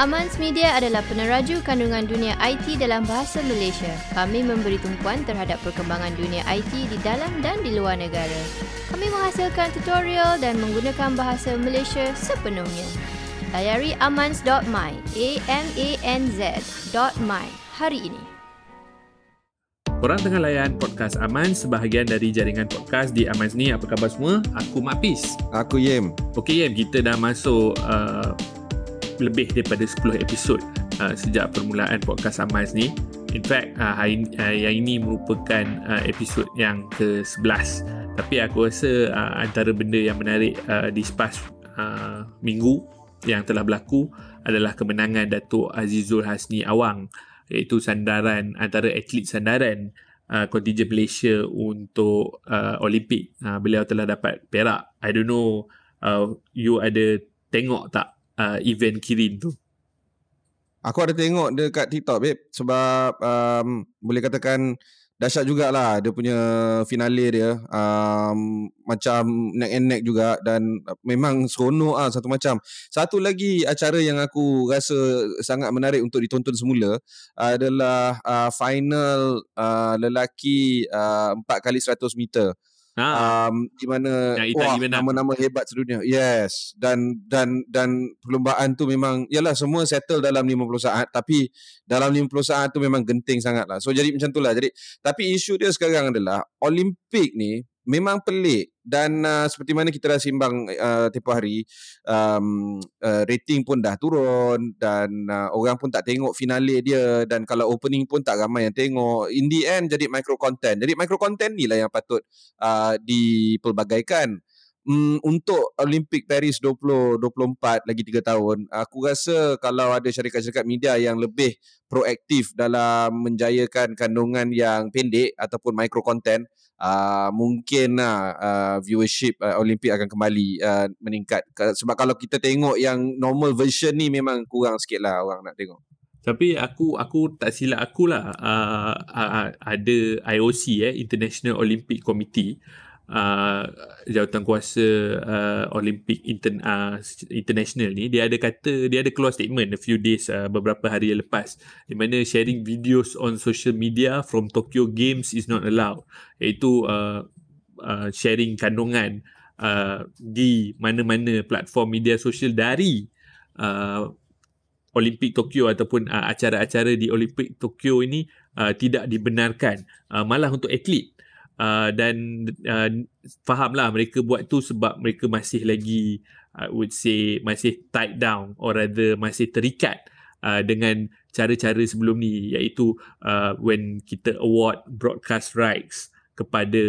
Amans Media adalah peneraju kandungan dunia IT dalam bahasa Malaysia. Kami memberi tumpuan terhadap perkembangan dunia IT di dalam dan di luar negara. Kami menghasilkan tutorial dan menggunakan bahasa Malaysia sepenuhnya. Layari amans.my, amanz.my hari ini. Korang tengah layan podcast Amans, sebahagian dari jaringan podcast di Amans ni. Apa khabar semua? Aku Mak Pis. Aku Yem. Okey Yem, kita dah masuk lebih daripada 10 episod sejak permulaan podcast Amans ni. In fact, yang ini merupakan episod yang ke-11. Tapi aku rasa antara benda yang menarik di sepas minggu yang telah berlaku adalah kemenangan Datuk Azizul Hasni Awang, iaitu sandaran antara atlet sandaran kontingen Malaysia untuk Olimpik. Beliau telah dapat perak. I don't know you ada tengok tak event Kirin tu? Aku ada tengok dekat TikTok, babe. Sebab boleh katakan dahsyat jugalah dia punya finale dia. Macam neck and neck juga. Dan memang seronok satu macam. Satu lagi acara yang aku rasa sangat menarik untuk ditonton semula adalah final lelaki 4x100 meter. Di mana nama-nama hebat sedunia. Yes. Dan perlombaan tu memang yalah, semua settle dalam 50 saat, tapi dalam 50 saat tu memang genting sangatlah. So jadi macam itulah. Jadi tapi isu dia sekarang adalah Olimpik ni memang pelik. Dan seperti mana kita dah simbang tempoh hari, rating pun dah turun. Dan orang pun tak tengok finale dia. Dan kalau opening pun tak ramai yang tengok. In the end jadi micro content. Jadi micro content ni lah yang patut dipelbagaikan. Untuk Olimpik Paris 2024 lagi 3 tahun, aku rasa kalau ada syarikat-syarikat media yang lebih proaktif dalam menjayakan kandungan yang pendek ataupun micro content, mungkin viewership Olimpik akan kembali meningkat. Sebab kalau kita tengok yang normal version ni memang kurang sikit lah orang nak tengok. Tapi aku tak silap aku lah, ada IOC, International Olympic Committee, jawatankuasa Olympic International ni, dia ada keluar statement a few days, beberapa hari yang lepas, di mana sharing videos on social media from Tokyo Games is not allowed, iaitu sharing kandungan di mana-mana platform media sosial dari Olimpik Tokyo ataupun acara-acara di Olimpik Tokyo ini tidak dibenarkan, malah untuk atlet. Dan fahamlah mereka buat tu sebab mereka masih lagi, I would say, masih tied down, or rather masih terikat dengan cara-cara sebelum ni, iaitu when kita award broadcast rights kepada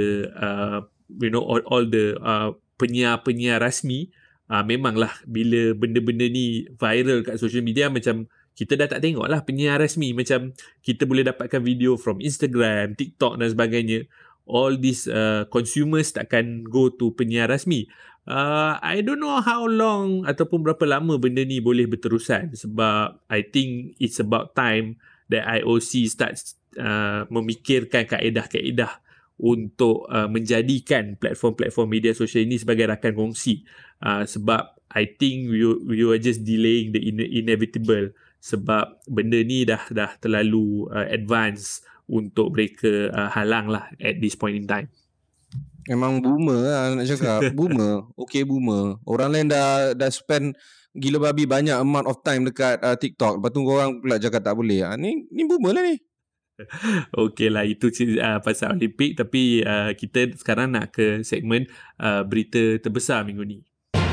all the penyiar-penyiar rasmi. Memanglah bila benda-benda ni viral kat social media, macam kita dah tak tengok lah penyiar rasmi. Macam kita boleh dapatkan video from Instagram, TikTok dan sebagainya. All these consumers takkan go to penyiar rasmi. I don't know how long ataupun berapa lama benda ni boleh berterusan, sebab I think it's about time that IOC starts memikirkan kaedah-kaedah untuk menjadikan platform-platform media sosial ini sebagai rakan kongsi. Sebab I think we are just delaying the inevitable, sebab benda ni dah terlalu advance untuk mereka halang lah at this point in time. Memang boomer lah nak cakap. Boomer. Okay, boomer. Orang lain dah spend gila babi banyak amount of time dekat TikTok. Lepas tu korang pula cakap tak boleh. Ni boomer lah ni. Okay lah, itu pasal Olimpik. Tapi kita sekarang nak ke segmen berita terbesar minggu ni.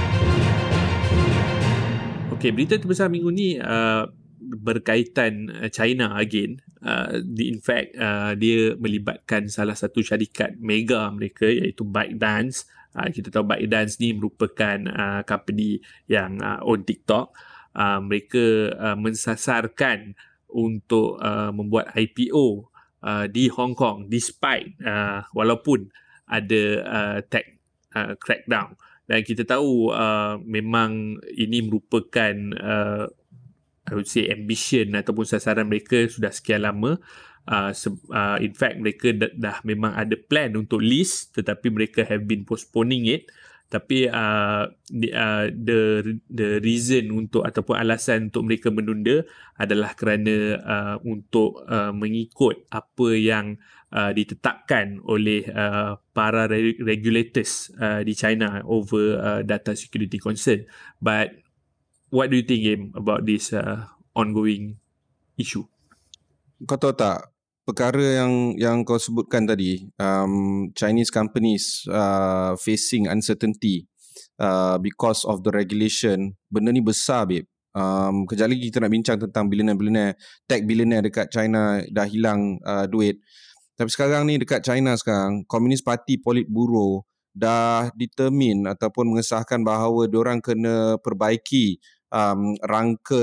Okay, berita terbesar minggu ni berkaitan China again. In fact, dia melibatkan salah satu syarikat mega mereka, iaitu ByteDance. Kita tahu ByteDance ni merupakan company yang own TikTok. Mereka mensasarkan untuk membuat IPO di Hong Kong, despite walaupun ada tech crackdown. Dan kita tahu memang ini merupakan I would say ambition ataupun sasaran mereka sudah sekian lama. In fact mereka dah memang ada plan untuk list, tetapi mereka have been postponing it. Tapi the reason untuk ataupun alasan untuk mereka menunda adalah kerana untuk mengikut apa yang ditetapkan oleh para regulators di China over data security concern. But what do you think, Im, about this ongoing issue? Kau tahu tak, perkara yang kau sebutkan tadi, Chinese companies facing uncertainty because of the regulation, benda ni besar, babe. Kejap lagi kita nak bincang tentang billionaire, tech billionaire dekat China dah hilang duit. Tapi sekarang ni dekat China sekarang, Communist Party Politburo dah determine ataupun mengesahkan bahawa diorang kena perbaiki rangka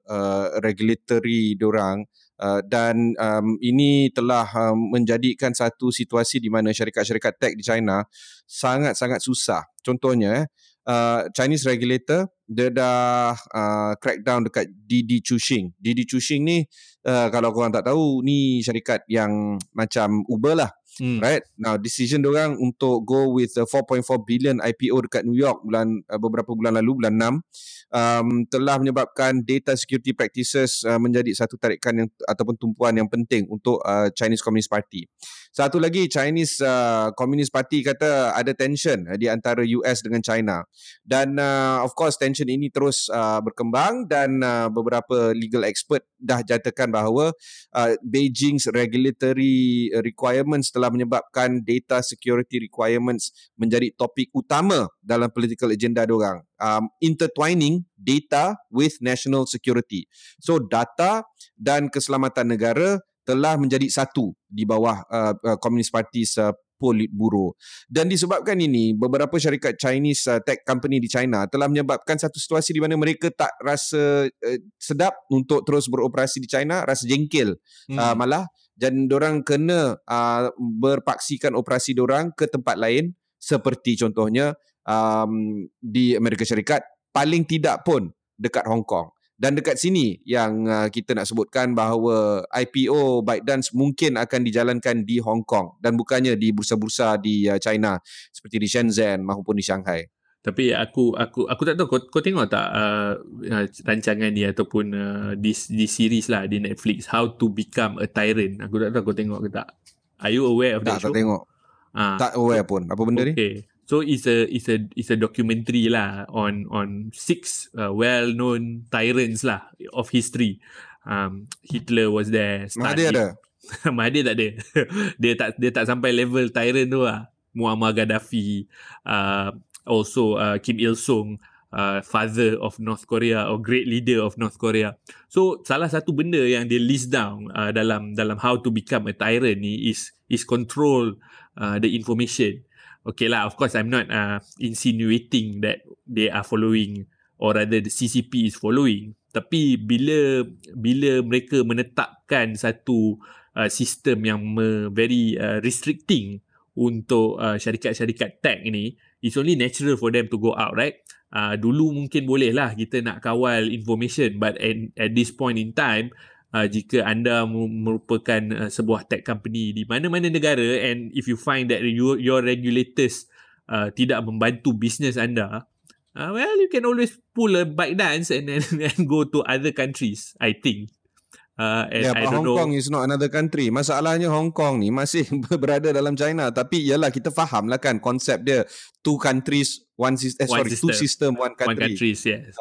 regulatory diorang. Dan ini telah menjadikan satu situasi di mana syarikat-syarikat tech di China sangat-sangat susah. Contohnya, Chinese regulator dia dah crack down dekat Didi Chuxing. Didi Chuxing ni kalau korang tak tahu, ni syarikat yang macam Uber lah. Right? Now decision diorang untuk go with the 4.4 billion IPO dekat New York beberapa bulan lalu, bulan 6, telah menyebabkan data security practices menjadi satu tarikan yang ataupun tumpuan yang penting untuk Chinese Communist Party. Satu lagi, Chinese Communist Party kata ada tension di antara US dengan China. Dan of course tension ini terus berkembang dan beberapa legal expert dah jatakan bahawa Beijing's regulatory requirements telah menyebabkan data security requirements menjadi topik utama dalam political agenda diorang. Intertwining data with national security. So data dan keselamatan negara telah menjadi satu di bawah Communist Party's Politburo. Dan disebabkan ini, beberapa syarikat Chinese tech company di China telah menyebabkan satu situasi di mana mereka tak rasa sedap untuk terus beroperasi di China, rasa jengkel malah, dan diorang kena berpaksikan operasi diorang ke tempat lain, seperti contohnya di Amerika Syarikat, paling tidak pun dekat Hong Kong. Dan dekat sini yang kita nak sebutkan bahawa IPO ByteDance mungkin akan dijalankan di Hong Kong dan bukannya di bursa-bursa di China seperti di Shenzhen maupun di Shanghai. Tapi aku tak tahu, kau tengok tak rancangan ni ataupun di series lah di Netflix, How to Become a Tyrant. Aku tak tahu kau tengok ke tak. Are you aware of that show? Tak tengok. Tak aware pun. Apa benda ni? So it's a documentary lah on 6 well-known tyrants lah of history. Hitler was there. Mahathir ada? Mahathir tak ada. dia tak sampai level tyrant tu lah. Muammar Gaddafi, also Kim Il Sung, father of North Korea or great leader of North Korea. So salah satu benda yang dia list down dalam How to Become a Tyrant ni is control the information. Okay lah, of course I'm not insinuating that they are following or rather the CCP is following. Tapi bila mereka menetapkan satu sistem yang very restricting untuk syarikat-syarikat tech ni, it's only natural for them to go out, right? Dulu mungkin boleh lah kita nak kawal information, but at this point in time, jika anda merupakan sebuah tech company di mana-mana negara, and if you find that your regulators tidak membantu bisnes anda, well, you can always pull a ByteDance and go to other countries, I think. But Hong Kong is not another country. Masalahnya Hong Kong ni masih berada dalam China. Tapi yalah, kita faham lah kan konsep dia. Two system, one country. One country, yes.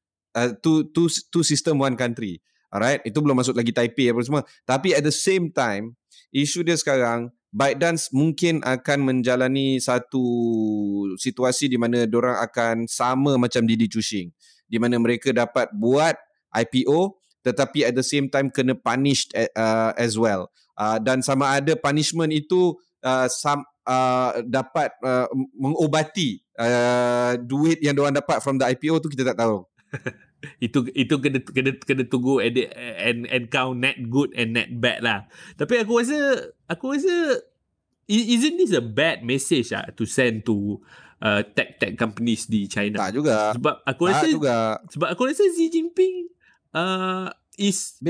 Two system, one country. Alright, itu belum masuk lagi Taipei apa semua. Tapi at the same time, isu dia sekarang, ByteDance mungkin akan menjalani satu situasi di mana diorang akan sama macam Didi Chuxing, di mana mereka dapat buat IPO tetapi at the same time kena punished as well. Dan sama ada punishment itu dapat mengobati duit yang diorang dapat from the IPO tu, kita tak tahu. itu kena tunggu and count net good and net bad lah. Tapi aku rasa isn't this a bad message to send to tech companies di China? Tak juga. Sebab aku rasa Xi Jinping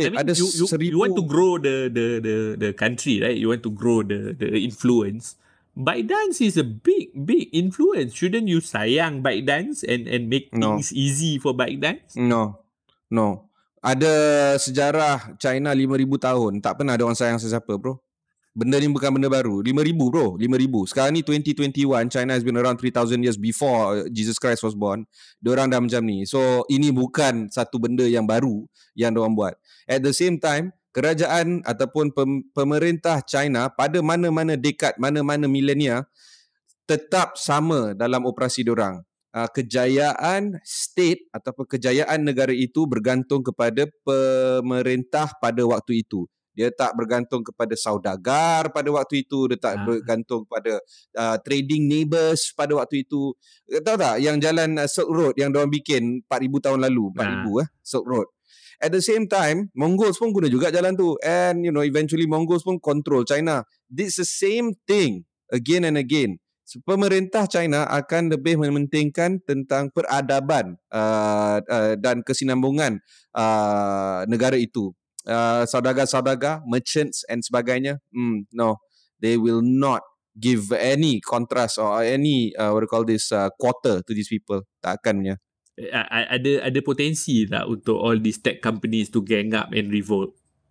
you want to grow the country, right? You want to grow the influence, ByteDance is a big influence. Shouldn't you sayang ByteDance and make things easy for ByteDance? No. Ada sejarah China 5,000 tahun. Tak pernah ada orang sayang sesiapa, bro. Benda ni bukan benda baru. 5,000 bro. 5,000. Sekarang ni 2021. China has been around 3,000 years before Jesus Christ was born. Diorang dah macam ni. So ini bukan satu benda yang baru yang diorang buat. At the same time, kerajaan ataupun pemerintah China pada mana-mana dekad, mana-mana milenia tetap sama dalam operasi diorang. Kejayaan state ataupun kejayaan negara itu bergantung kepada pemerintah pada waktu itu. Dia tak bergantung kepada saudagar pada waktu itu. Dia tak bergantung kepada trading neighbours pada waktu itu. Tahu tak yang jalan Silk Road yang diorang bikin 4,000 tahun lalu. 4,000 Silk Road. At the same time, Mongols pun guna juga jalan tu. And eventually Mongols pun control China. It's the same thing again and again. So, pemerintah China akan lebih mementingkan tentang peradaban dan kesinambungan negara itu. Saudagar-saudagar, merchants and sebagainya. No, they will not give any contrast or any quarter to these people. Tak akan punya. Ada potensi tak untuk all these tech companies to gang up and revolt?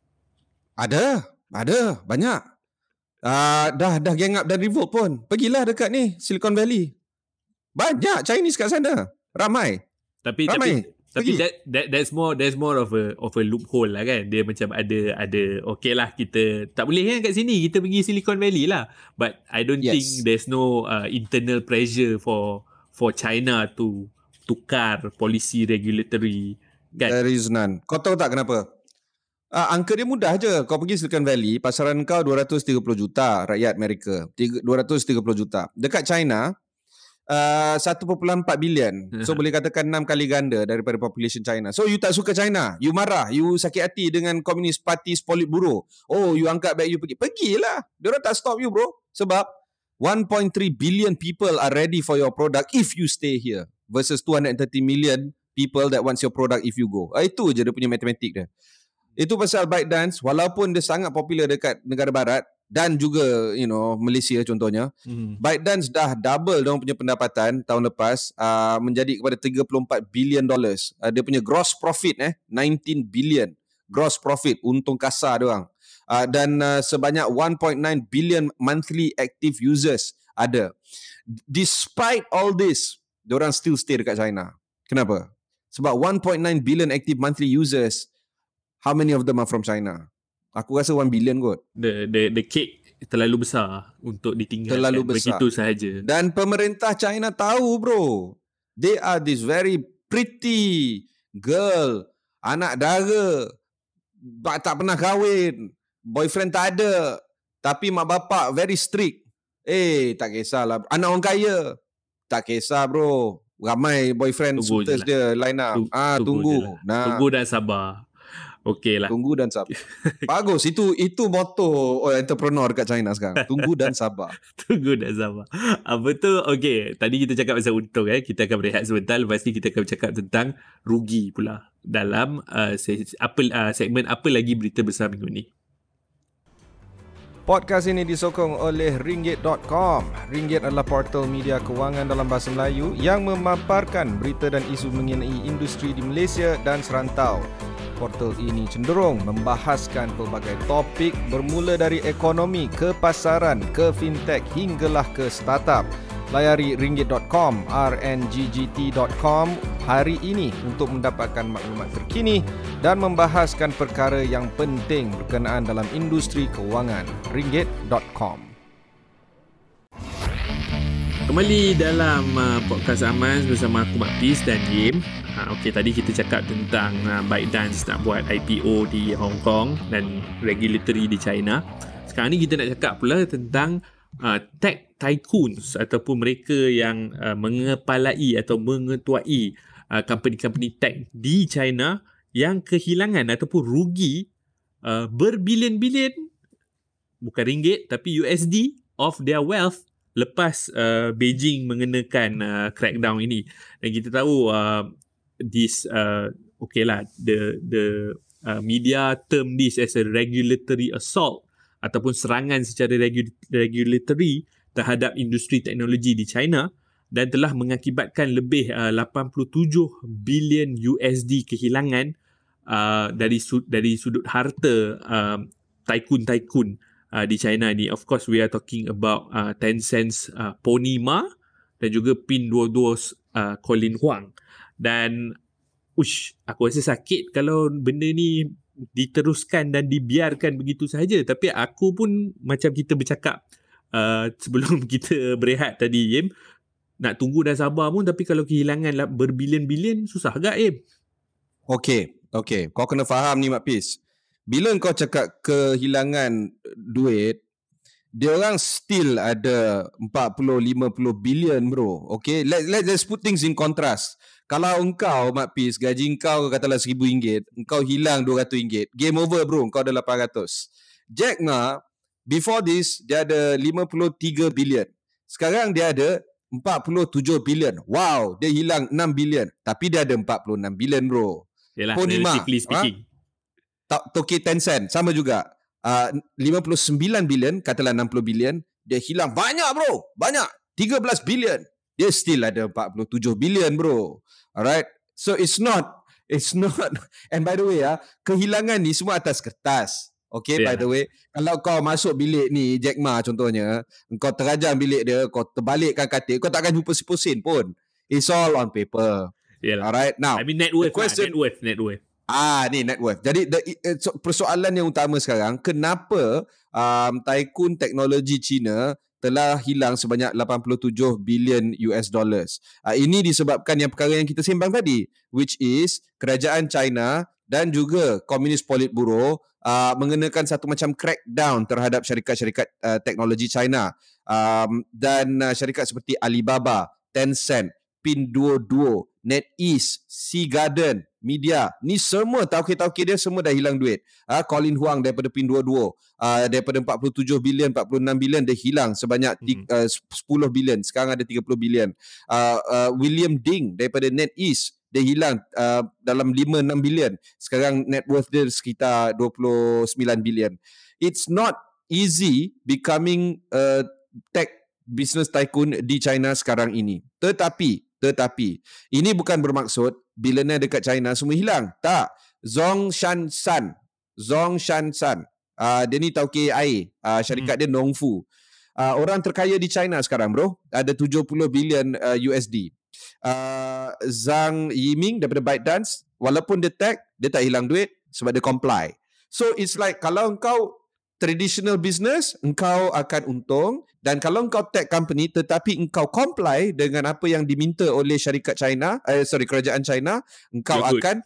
Ada banyak. Dah gang up dan revolt pun. Pergilah dekat ni Silicon Valley. Banyak Chinese kat sana. Ramai. Tapi that's more of a loophole lah kan. Dia macam ada okay lah, kita tak boleh kan kat sini, kita pergi Silicon Valley lah. But I don't think there's no internal pressure for China to tukar policy regulatory kan. There is none. Kau tahu tak kenapa? Angka dia mudah je. Kau pergi Silicon Valley, pasaran kau 230 juta rakyat Amerika. 230 juta. Dekat China 1.4 bilion. So boleh katakan 6 kali ganda daripada population China. So you tak suka China, you marah, you sakit hati dengan Communist Party Politburo. Oh, you angkat beg, you pergilah. Diorang tak stop you, bro. Sebab 1.3 billion people are ready for your product if you stay here versus 230 million people that wants your product if you go. Itu je dia punya matematik dia. Itu pasal ByteDance, walaupun dia sangat popular dekat negara barat dan juga Malaysia contohnya, ByteDance dah double diorang punya pendapatan tahun lepas, menjadi kepada 34 billion dollars. Dia punya gross profit 19 billion gross profit, untung kasar diorang. Dan sebanyak 1.9 billion monthly active users ada. Despite all this, diorang still stay dekat China. Kenapa? Sebab 1.9 billion active monthly users, how many of them are from China? Aku rasa 1 billion kot. The cake terlalu besar untuk ditinggalkan begitu sahaja. Dan pemerintah China tahu, bro. They are this very pretty girl, anak dara, tak pernah kahwin, boyfriend tak ada, tapi mak bapak very strict. Tak kisahlah. Anak orang kaya, tak kisah, bro. Ramai boyfriend suitors dia line up. Tunggu. Tunggu dan sabar. Okey lah. Tunggu dan sabar. Bagus. Itu motto entrepreneur dekat China sekarang. Tunggu dan sabar. Tunggu dan sabar. Apa tu? Okey. Tadi kita cakap pasal untung. Kita akan berehat sebentar. Lepas ni kita akan bercakap tentang rugi pula. Dalam segmen apa lagi berita besar minggu ni. Podcast ini disokong oleh Ringgit.com. Ringgit adalah portal media kewangan dalam bahasa Melayu yang memaparkan berita dan isu mengenai industri di Malaysia dan serantau. Portal ini cenderung membahaskan pelbagai topik bermula dari ekonomi ke pasaran ke fintech hinggalah ke startup. Layari Ringgit.com, rnggt.com hari ini untuk mendapatkan maklumat terkini dan membahaskan perkara yang penting berkenaan dalam industri kewangan. Ringgit.com. Kembali dalam podcast Amaz bersama aku Mak Peace dan Jim. Okey, tadi kita cakap tentang ByteDance nak buat IPO di Hong Kong dan regulatory di China. Sekarang ni kita nak cakap pula tentang tech tycoons ataupun mereka yang mengepalai atau mengetuai company-company tech di China yang kehilangan ataupun rugi berbilion-bilion, bukan ringgit tapi USD of their wealth lepas Beijing mengenakan crackdown ini. Dan kita tahu this okay lah, the media term this as a regulatory assault ataupun serangan secara regulatory, terhadap industri teknologi di China dan telah mengakibatkan lebih 87 bilion USD kehilangan dari sudut harta tycoon di China ni. Of course we are talking about Tencent's Pony Ma dan juga Pinduoduo's Colin Huang. Dan aku rasa sakit kalau benda ni diteruskan dan dibiarkan begitu sahaja. Tapi aku pun macam kita bercakap sebelum kita berehat tadi, Im, nak tunggu dan sabar pun, tapi kalau kehilangan berbilion-bilion, susah agak, Im. Okay. Kau kena faham ni, Mak Pis. Bila kau cakap kehilangan duit, dia orang still ada 40-50 bilion, bro. Okay, let's put things in contrast. Kalau engkau, Mak Pis, gaji engkau katalah RM1,000, engkau hilang RM200, game over, bro. Engkau ada 800. Jack Ma, before this, dia ada 53 bilion. Sekarang dia ada 47 bilion. Wow, dia hilang 6 bilion. Tapi dia ada 46 bilion, bro. Yalah, Pony Ma, relatively speaking. Tokyo Tencent, sama juga. 59 bilion, katalah 60 bilion. Dia hilang banyak, bro. Banyak. 13 bilion. Dia still ada 47 bilion, bro. Alright. So it's not. And by the way, kehilangan ni semua atas kertas. Okay, by the way, kalau kau masuk bilik ni, Jack Ma contohnya, kau terajang bilik dia, kau terbalikkan katil, kau takkan jumpa sepusin pun. It's all on paper. Yalah. Alright, now. I mean net worth. Net worth. Ni net worth. Jadi persoalan yang utama sekarang, kenapa tycoon teknologi China telah hilang sebanyak 87 bilion US dollars. Ini disebabkan yang perkara yang kita sembang tadi, which is kerajaan China dan juga Komunis Politburo mengenakan satu macam crackdown terhadap syarikat-syarikat teknologi China. Dan syarikat seperti Alibaba, Tencent, Pinduoduo, NetEase, Seagarden, Media, ni semua tauke-tauke dia semua dah hilang duit. Colin Huang daripada Pinduoduo, daripada 47 bilion, 46 bilion dia hilang sebanyak 10 bilion. Sekarang ada 30 bilion. William Ding daripada NetEase, dia hilang dalam 5-6 bilion. Sekarang net worth dia sekitar 29 bilion. It's not easy becoming a tech business tycoon di China sekarang ini. Tetapi ini bukan bermaksud billionaire dekat China semua hilang. Tak. Zhong Shan San. Dia ni tauke air. Syarikat dia Nongfu. Orang terkaya di China sekarang, bro. Ada 70 bilion USD. Zhang Yiming daripada ByteDance, walaupun dia tech, dia tak hilang duit sebab dia comply. So it's like kalau engkau traditional business, engkau akan untung, dan kalau engkau tech company tetapi engkau comply dengan apa yang diminta oleh syarikat China, kerajaan China, engkau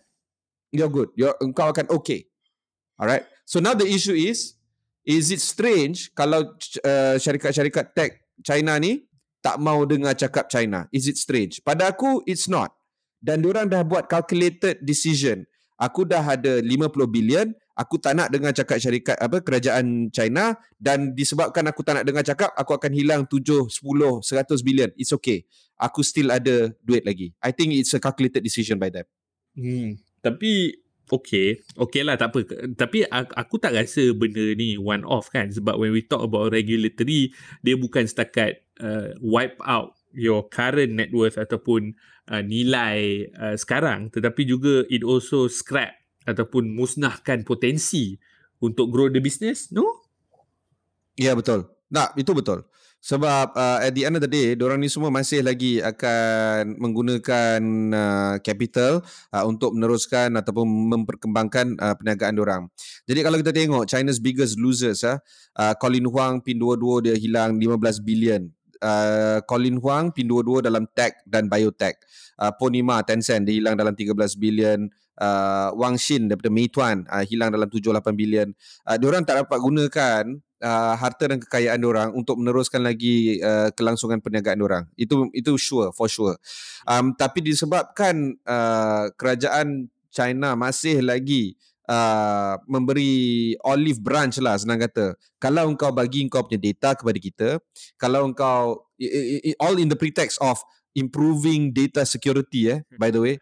engkau akan okay. Alright. So now the issue is it strange kalau syarikat-syarikat tech China ni tak mau dengar cakap China? Is it strange? Pada aku, it's not. Dan diorang dah buat calculated decision. Aku dah ada 50 bilion, aku tak nak dengar cakap kerajaan China, dan disebabkan aku tak nak dengar cakap, aku akan hilang 7, 10, 100 bilion. It's okay. Aku still ada duit lagi. I think it's a calculated decision by them. Tapi okay lah, tak apa. Tapi aku tak rasa benda ni one off kan, sebab when we talk about regulatory, dia bukan setakat wipe out your current net worth ataupun nilai sekarang, tetapi juga it also scrap ataupun musnahkan potensi untuk grow the business, no? Ya, betul. Nah, itu betul. Sebab at the end of the day, diorang ni semua masih lagi akan menggunakan capital untuk meneruskan ataupun memperkembangkan perniagaan diorang. Jadi kalau kita tengok China's biggest losers, Colin Huang, Pinduoduo, dia hilang 15 bilion. Colin Huang, Pinduoduo dalam tech dan biotech. Pony Ma, Tencent, dia hilang dalam 13 bilion. Wang Xin daripada Meituan hilang dalam 7-8 bilion. Diorang tak dapat gunakan harta dan kekayaan diorang untuk meneruskan lagi kelangsungan perniagaan diorang. Itu for sure. Tapi disebabkan kerajaan China masih lagi memberi olive branch lah, senang kata. Kalau engkau bagi engkau punya data kepada kita, kalau engkau all in the pretext of improving data security, by the way.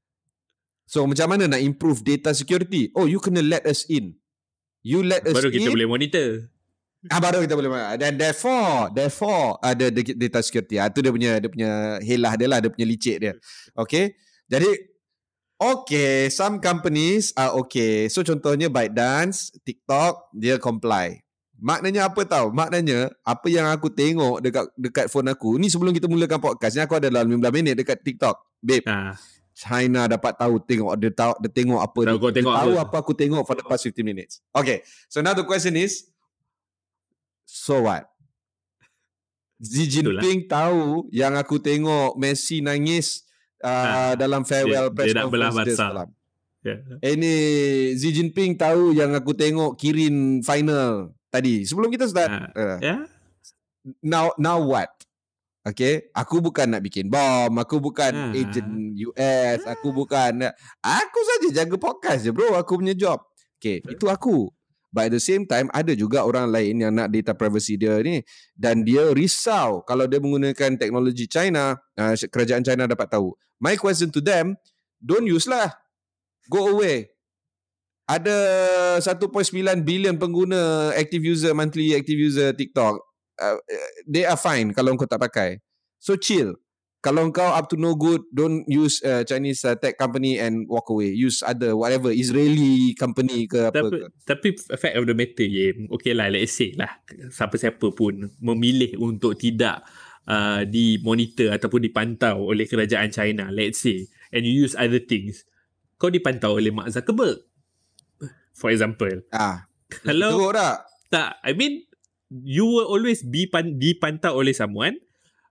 So macam mana nak improve data security? Oh, you kena let us in. You let us baru in. Baru kita boleh monitor. Baru kita boleh dan therefore ada data security. Itu dia punya helah dia lah, dia punya licik dia. Okay. Jadi okay, some companies are okay. So contohnya ByteDance, TikTok, dia comply. Maknanya apa tahu? Maknanya apa yang aku tengok dekat phone aku. Ni sebelum kita mulakan podcast ni, aku ada dalam 15 minit dekat TikTok. Babe. China dapat tahu dia tengok apa dia tahu apa aku tengok for the past 15 minutes. Okay. So now the question is, so what? Xi Jinping tahu yang aku tengok Messi nangis dalam farewell press conference dia semalam. Ini Xi Jinping tahu yang aku tengok Kirin final tadi sebelum kita start. Now what? Okay, aku bukan nak bikin bom, aku bukan agent US, aku saja jaga podcast je bro, aku punya job. Okay, itu aku. But at the same time, ada juga orang lain yang nak data privacy dia ni, dan dia risau kalau dia menggunakan teknologi China, kerajaan China dapat tahu. My question to them, don't use lah. Go away. Ada 1.9 billion pengguna monthly active user TikTok. They are fine kalau kau tak pakai. So chill. Kalau kau up to no good, don't use Chinese tech company and walk away. Use other whatever Israeli company ke apa ke. Tapi fact of the matter, okay lah, let's say lah, siapa-siapa pun memilih untuk tidak dimonitor ataupun dipantau oleh kerajaan China, let's say, and you use other things, kau dipantau oleh Mark Zuckerberg, for example. Kalau tak, I mean, you will always be dipantau oleh someone.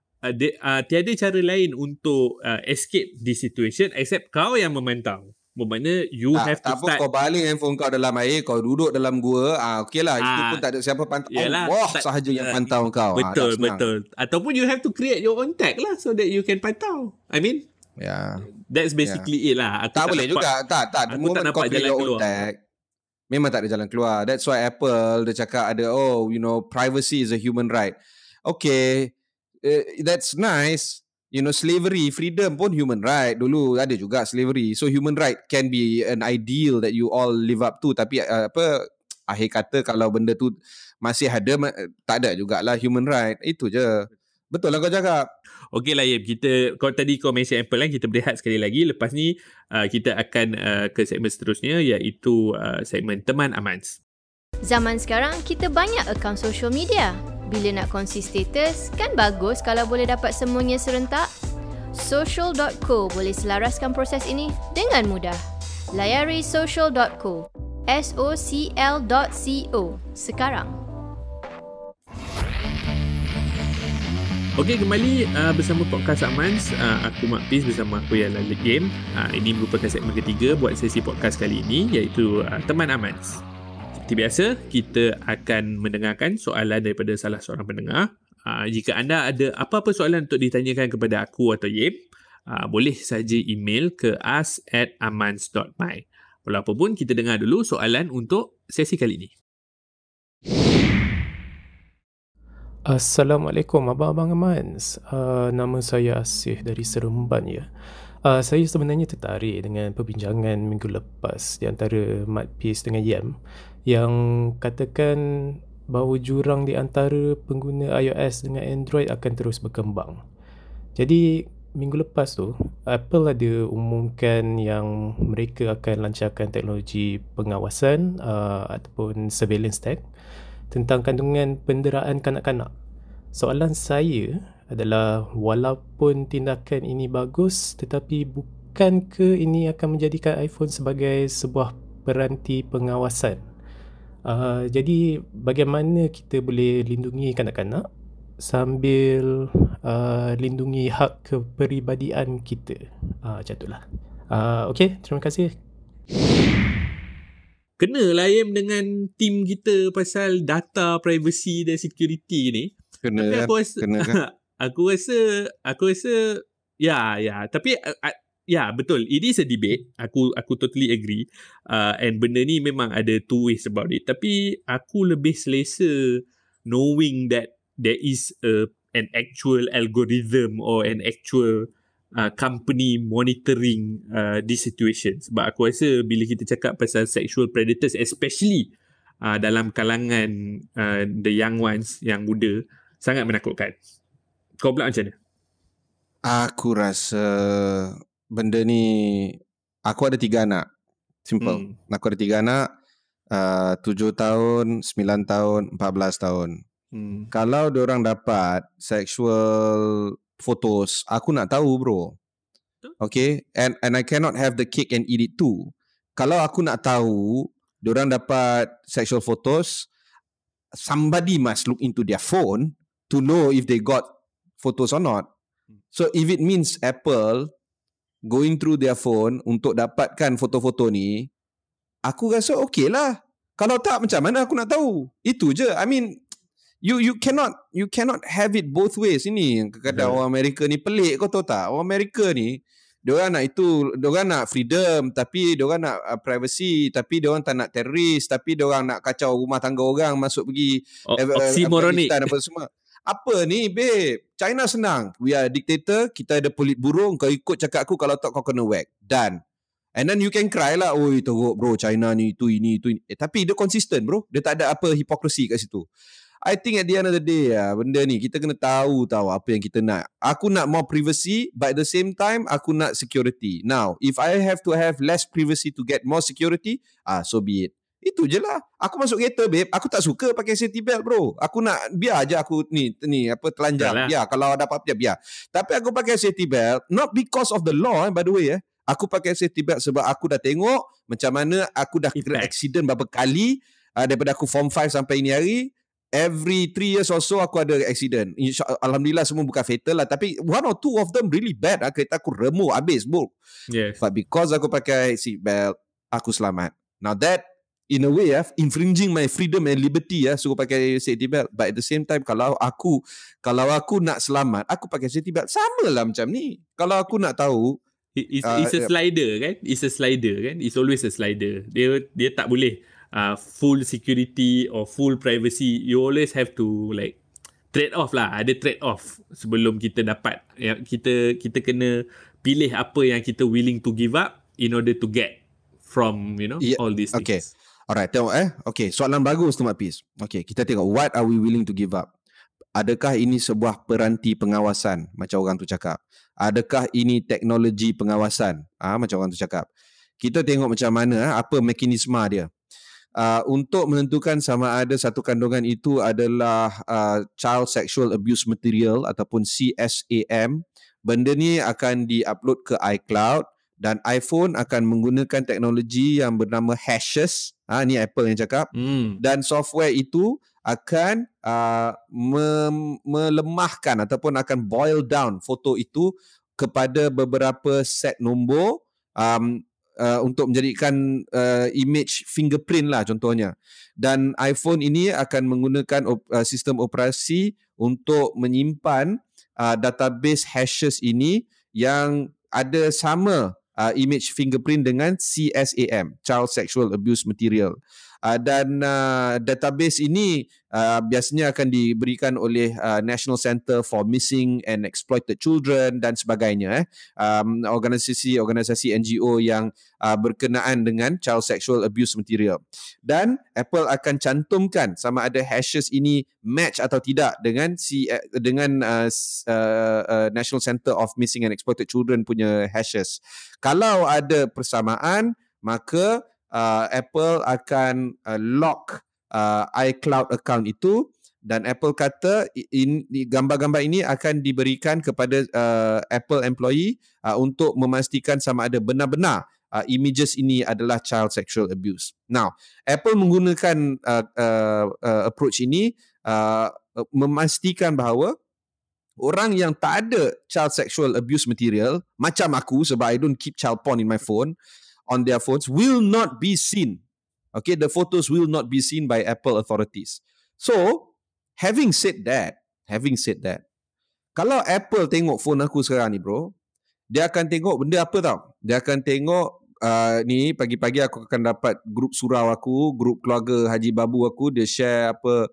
Tiada cara lain untuk escape this situation except kau yang memantau. Bermakna you have to start. Kau baling handphone kau dalam air, kau duduk dalam gua, okey lah, itu pun tak ada siapa pantau. Allah sahaja yang pantau kau. Betul. Ataupun you have to create your own tag lah so that you can pantau. I mean, that's basically it lah. Tak boleh juga. Tak. Aku tak nampak jalan keluar. Memang tak ada jalan keluar. That's why Apple dia cakap ada, privacy is a human right. Okay, that's nice. Slavery, freedom pun human right. Dulu ada juga slavery. So human right can be an ideal that you all live up to. Tapi akhir kata kalau benda tu masih ada, tak ada jugalah human right. Itu je. Betul lah kau cakap. Okey lah, kau mention Apple kan, kita berehat sekali lagi. Lepas ni kita akan ke segmen seterusnya, iaitu segmen Teman Amans. Zaman sekarang kita banyak akaun social media. Bila nak kongsi status, kan bagus kalau boleh dapat semuanya serentak. Social.co boleh selaraskan proses ini dengan mudah. Layari social.co, SOCL.co sekarang. Okey, kembali bersama Podcast Amans. Aku Mak Pis bersama aku Yala Game. Ini merupakan segmen ketiga buat sesi podcast kali ini, iaitu Teman Amans. Seperti biasa, kita akan mendengarkan soalan daripada salah seorang pendengar. Jika anda ada apa-apa soalan untuk ditanyakan kepada aku atau Yem, boleh saja email ke us@amans.my. Walau apa pun, kita dengar dulu soalan untuk sesi kali ini. Assalamualaikum Abang-Abang Amans. Nama saya Asih dari Seremban ya. Saya sebenarnya tertarik dengan perbincangan minggu lepas di antara Mat Pis dengan Yam yang katakan bahawa jurang di antara pengguna iOS dengan Android akan terus berkembang. Jadi minggu lepas tu Apple ada umumkan yang mereka akan lancarkan teknologi pengawasan ataupun surveillance tag tentang kandungan penderaan kanak-kanak. Soalan saya adalah, walaupun tindakan ini bagus, tetapi bukankah ini akan menjadikan iPhone sebagai sebuah peranti pengawasan? Jadi bagaimana kita boleh lindungi kanak-kanak sambil lindungi hak kepribadian kita? Macam itulah. Okey, terima kasih. Kenalah dengan tim kita pasal data privacy dan security ni. Kena kan? Aku rasa ya tapi betul, it is a debate. Aku totally agree. And benda ni memang ada two ways about it. Tapi aku lebih selesa knowing that there is an actual algorithm or an actual company monitoring this situation. Sebab aku rasa bila kita cakap pasal sexual predators, especially dalam kalangan the young ones, yang muda, sangat menakutkan. Kau pula macam mana? Aku rasa benda ni, aku ada 3 anak. Simple. Aku ada 3 anak, 7 tahun, 9 tahun, 14 tahun. Kalau diorang dapat sexual photos, aku nak tahu bro. Okay, and I cannot have the cake and eat it too. Kalau aku nak tahu diorang dapat sexual photos, somebody must look into their phone to know if they got photos or not. So if it means Apple going through their phone untuk dapatkan foto-foto ni, aku rasa okay lah. Kalau tak, macam mana aku nak tahu? Itu je. I mean, you cannot have it both ways. Ini kadang orang Amerika ni pelik, kau tahu tak? Orang Amerika ni, diorang nak itu, diorang nak freedom, tapi diorang nak privacy, tapi diorang tak nak teroris, tapi diorang nak kacau rumah tangga orang, masuk pergi oxymoronic apa semua. Apa ni babe? China senang. We are a dictator, kita ada Politburo, kau ikut cakap aku, kalau tak kau kena whack. Done. And then you can cry lah, oi teruk bro, China ni itu ini. Tapi dia konsisten bro, dia tak ada apa hipokrisi kat situ. I think at the end of the day, benda ni kita kena tahu apa yang kita nak. Aku nak more privacy, but at the same time aku nak security. Now, if I have to have less privacy to get more security, so be it. Itu je lah. Aku masuk kereta babe, aku tak suka pakai safety belt bro. Aku nak biar je aku ni telanjang. Biar kalau ada apa-apa biar. Tapi aku pakai safety belt not because of the law by the way. Aku pakai safety belt sebab aku dah tengok macam mana aku dah kena accident berapa kali daripada aku form 5 sampai ini hari. Every 3 years or so aku ada accident. Alhamdulillah semua bukan fatal lah, tapi 1 or 2 of them really bad. Kereta aku remuk habis bro. Yes. But because aku pakai seat belt, aku selamat. Now that in a way infringing my freedom and liberty suruh pakai safety belt. But at the same time, kalau aku nak selamat, aku pakai safety belt. Sama lah macam ni. Kalau aku nak tahu, it's a slider kan? It's a slider kan? It's always a slider. Dia tak boleh full security or full privacy. You always have to like trade off lah. Ada trade off sebelum kita dapat. Kita kena pilih apa yang kita willing to give up in order to get from all these things. Okay. Alright, tengok Okay, soalan bagus tu Mak Pis. Okay, kita tengok what are we willing to give up? Adakah ini sebuah peranti pengawasan macam orang tu cakap? Adakah ini teknologi pengawasan? Macam orang tu cakap. Kita tengok macam mana apa mekanisme dia. Untuk menentukan sama ada satu kandungan itu adalah child sexual abuse material ataupun CSAM. Benda ni akan di-upload ke iCloud dan iPhone akan menggunakan teknologi yang bernama hashes. Ni Apple yang cakap. Dan software itu akan melemahkan ataupun akan boil down foto itu kepada beberapa set nombor untuk menjadikan image fingerprint lah contohnya. Dan iPhone ini akan menggunakan sistem operasi untuk menyimpan database hashes ini yang ada sama image fingerprint dengan CSAM, Child Sexual Abuse Material. Dan database ini biasanya akan diberikan oleh National Center for Missing and Exploited Children dan sebagainya. Organisasi NGO yang berkenaan dengan child sexual abuse material. Dan Apple akan cantumkan sama ada hashes ini match atau tidak dengan National Center of Missing and Exploited Children punya hashes. Kalau ada persamaan, maka Apple akan lock iCloud account itu dan Apple kata gambar-gambar ini akan diberikan kepada Apple employee untuk memastikan sama ada benar-benar images ini adalah child sexual abuse. Now, Apple menggunakan approach ini memastikan bahawa orang yang tak ada child sexual abuse material macam aku, sebab I don't keep child porn in my phone, on their phones, will not be seen. Okay, the photos will not be seen by Apple authorities. So, having said that, kalau Apple tengok phone aku sekarang ni bro, dia akan tengok benda apa tau? Dia akan tengok ni pagi-pagi aku akan dapat grup surau aku, grup keluarga Haji Babu aku, dia share apa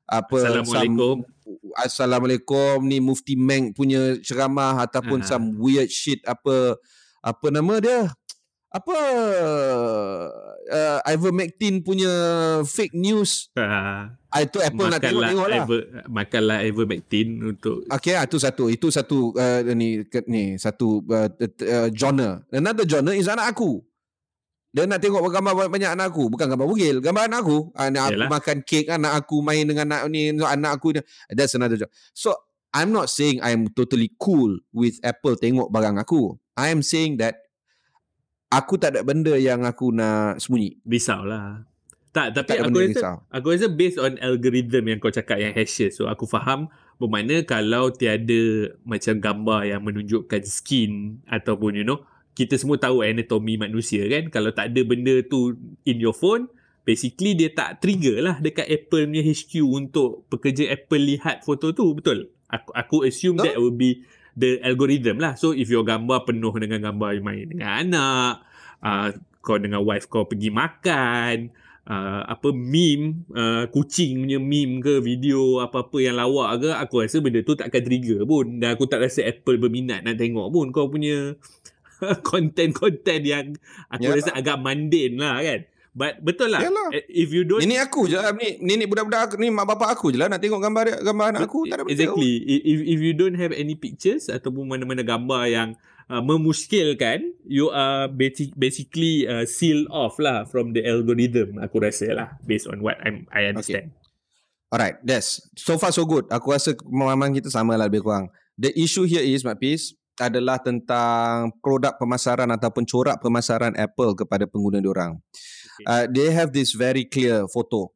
Assalamualaikum ni Mufti Meng punya ceramah ataupun some weird shit apa nama dia? ivermectin punya fake news. Itu Apple nak tengok lah. Makanlah ivermectin untuk. Okay, itu satu satu genre. Another genre is anak aku. Dia nak tengok gambar banyak anak aku, bukan gambar bugil, gambar anak aku. Anak aku makan kek, anak aku main dengan anak aku. That's another genre. So I'm not saying I'm totally cool with Apple tengok barang aku. I am saying that aku tak ada benda yang aku nak sembunyi. Risaulah. Tapi aku rasa based on algorithm yang kau cakap yang hashes. So aku faham bermakna kalau tiada macam gambar yang menunjukkan skin ataupun kita semua tahu anatomi manusia kan. Kalau tak ada benda tu in your phone, basically dia tak trigger lah dekat Apple punya HQ untuk pekerja Apple lihat foto tu. Betul? Aku assume that will be the algorithm lah. So if your gambar penuh dengan gambar main dengan anak, kau dengan wife kau pergi makan, meme, kucing punya meme ke video apa-apa yang lawak ke, aku rasa benda tu tak akan trigger pun. Dan aku tak rasa Apple berminat nak tengok pun kau punya konten-konten yang aku rasa agak mundane lah kan. But betul lah. Yalah. If you don't, Ini aku je lah. Ni budak-budak aku, ni mak bapak aku je lah nak tengok gambar anak aku. Tak ada benda. Exactly. If you don't have any pictures ataupun mana-mana gambar yang memuskilkan, you are basically sealed off lah from the algorithm, aku rasa lah, based on what I understand. Okay. Alright, that's so far so good. Aku rasa pemahaman kita sama lah lebih kurang. The issue here is, Mak Pis, adalah tentang produk pemasaran ataupun corak pemasaran Apple kepada pengguna diorang. Okay. They have this very clear photo.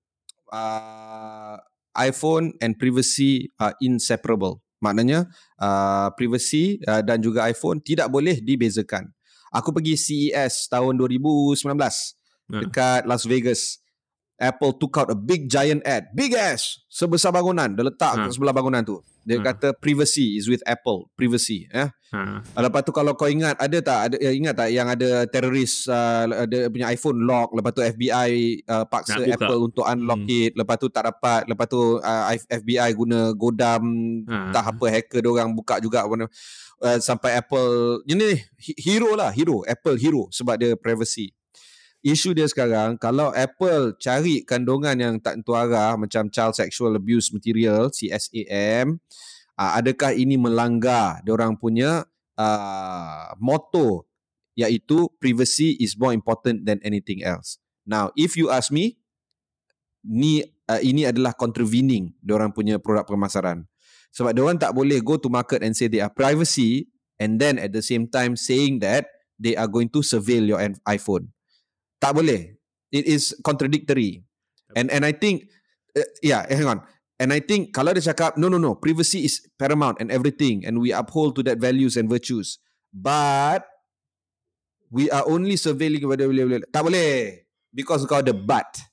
iPhone and privacy are inseparable. Maknanya privacy dan juga iPhone tidak boleh dibezakan. Aku pergi CES tahun 2019 dekat Las Vegas. Apple took out a big giant ad, big ass, sebesar bangunan. Dia letak kat sebelah bangunan tu. Dia kata privacy is with Apple, privacy. Lepas tu kalau kau ingat, ingat tak yang ada teroris ada punya iPhone lock, lepas tu FBI paksa Apple untuk unlock it, lepas tu tak dapat, lepas tu FBI guna godam, tak apa, hacker diorang buka juga sampai Apple ini hero Apple hero sebab dia privacy. Isu dia sekarang, kalau Apple cari kandungan yang tak tentu arah macam child sexual abuse material, CSAM, adakah ini melanggar diorang punya motto, iaitu privacy is more important than anything else. Now, if you ask me, ini adalah contravening diorang punya produk pemasaran. Sebab diorang tak boleh go to market and say they are privacy and then at the same time saying that they are going to surveil your iPhone. Tak boleh. It is contradictory. And I think hang on. And I think kalau dia cakap no, privacy is paramount and everything and we uphold to that values and virtues. But we are only surveilling whether tak boleh because kau ada but.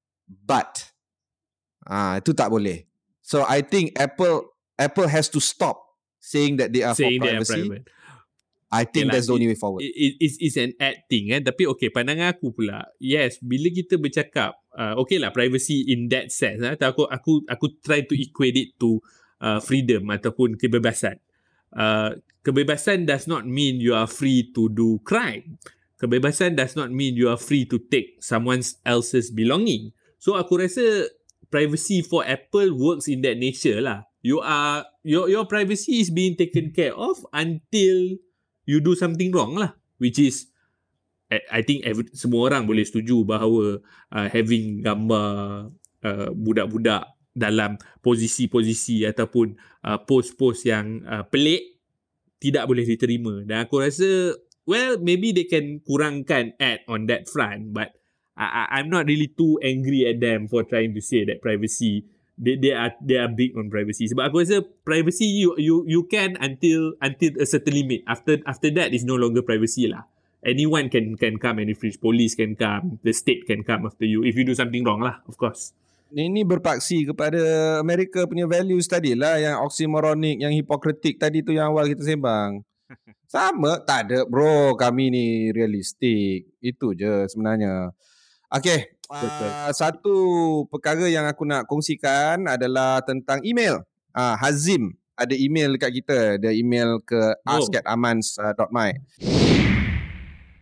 Itu tak boleh. So I think Apple has to stop saying that they are for privacy. I think that's the only way forward. It's an ad thing kan. Tapi okay, pandangan aku pula, yes, bila kita bercakap okay lah, privacy in that sense, aku try to equate it to freedom ataupun kebebasan. Kebebasan does not mean you are free to do crime. Kebebasan does not mean you are free to take someone else's belonging. So aku rasa privacy for Apple works in that nature lah. Your privacy is being taken care of until you do something wrong lah, which is I think semua orang boleh setuju bahawa having gambar budak-budak dalam posisi-posisi ataupun pose-pose yang pelik tidak boleh diterima. Dan aku rasa maybe they can kurangkan ad on that front, but I'm not really too angry at them for trying to say that privacy they are big on privacy. Sebab aku rasa privacy you can until a certain limit. After that is no longer privacy lah. Anyone can come and infringe. Police can come, the state can come after you if you do something wrong lah, of course. Ini berpaksi kepada Amerika punya values tadi lah, yang oxymoronic, yang hipokritik tadi tu yang awal kita sembang. Sama, tak ada bro, kami ni realistik. Itu je sebenarnya. Okay, satu perkara yang aku nak kongsikan adalah tentang email. Hazim ada email dekat kita. Dia email ke ask@amans.my.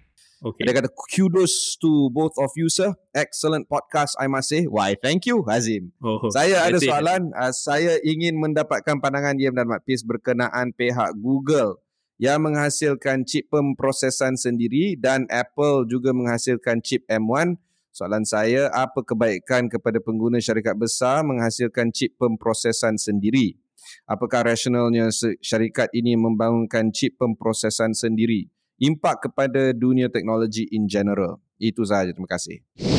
Okay. Dia kata, kudos to both of you, sir. Excellent podcast, I must say. Why, thank you, Hazim. Saya ada soalan. Saya ingin mendapatkan pandangan Yem dan Mat Piz berkenaan pihak Google yang menghasilkan chip pemprosesan sendiri dan Apple juga menghasilkan chip M1. Soalan saya, apa kebaikan kepada pengguna syarikat besar menghasilkan chip pemprosesan sendiri? Apakah rasionalnya syarikat ini membangunkan chip pemprosesan sendiri? Impak kepada dunia teknologi in general. Itu sahaja, terima kasih.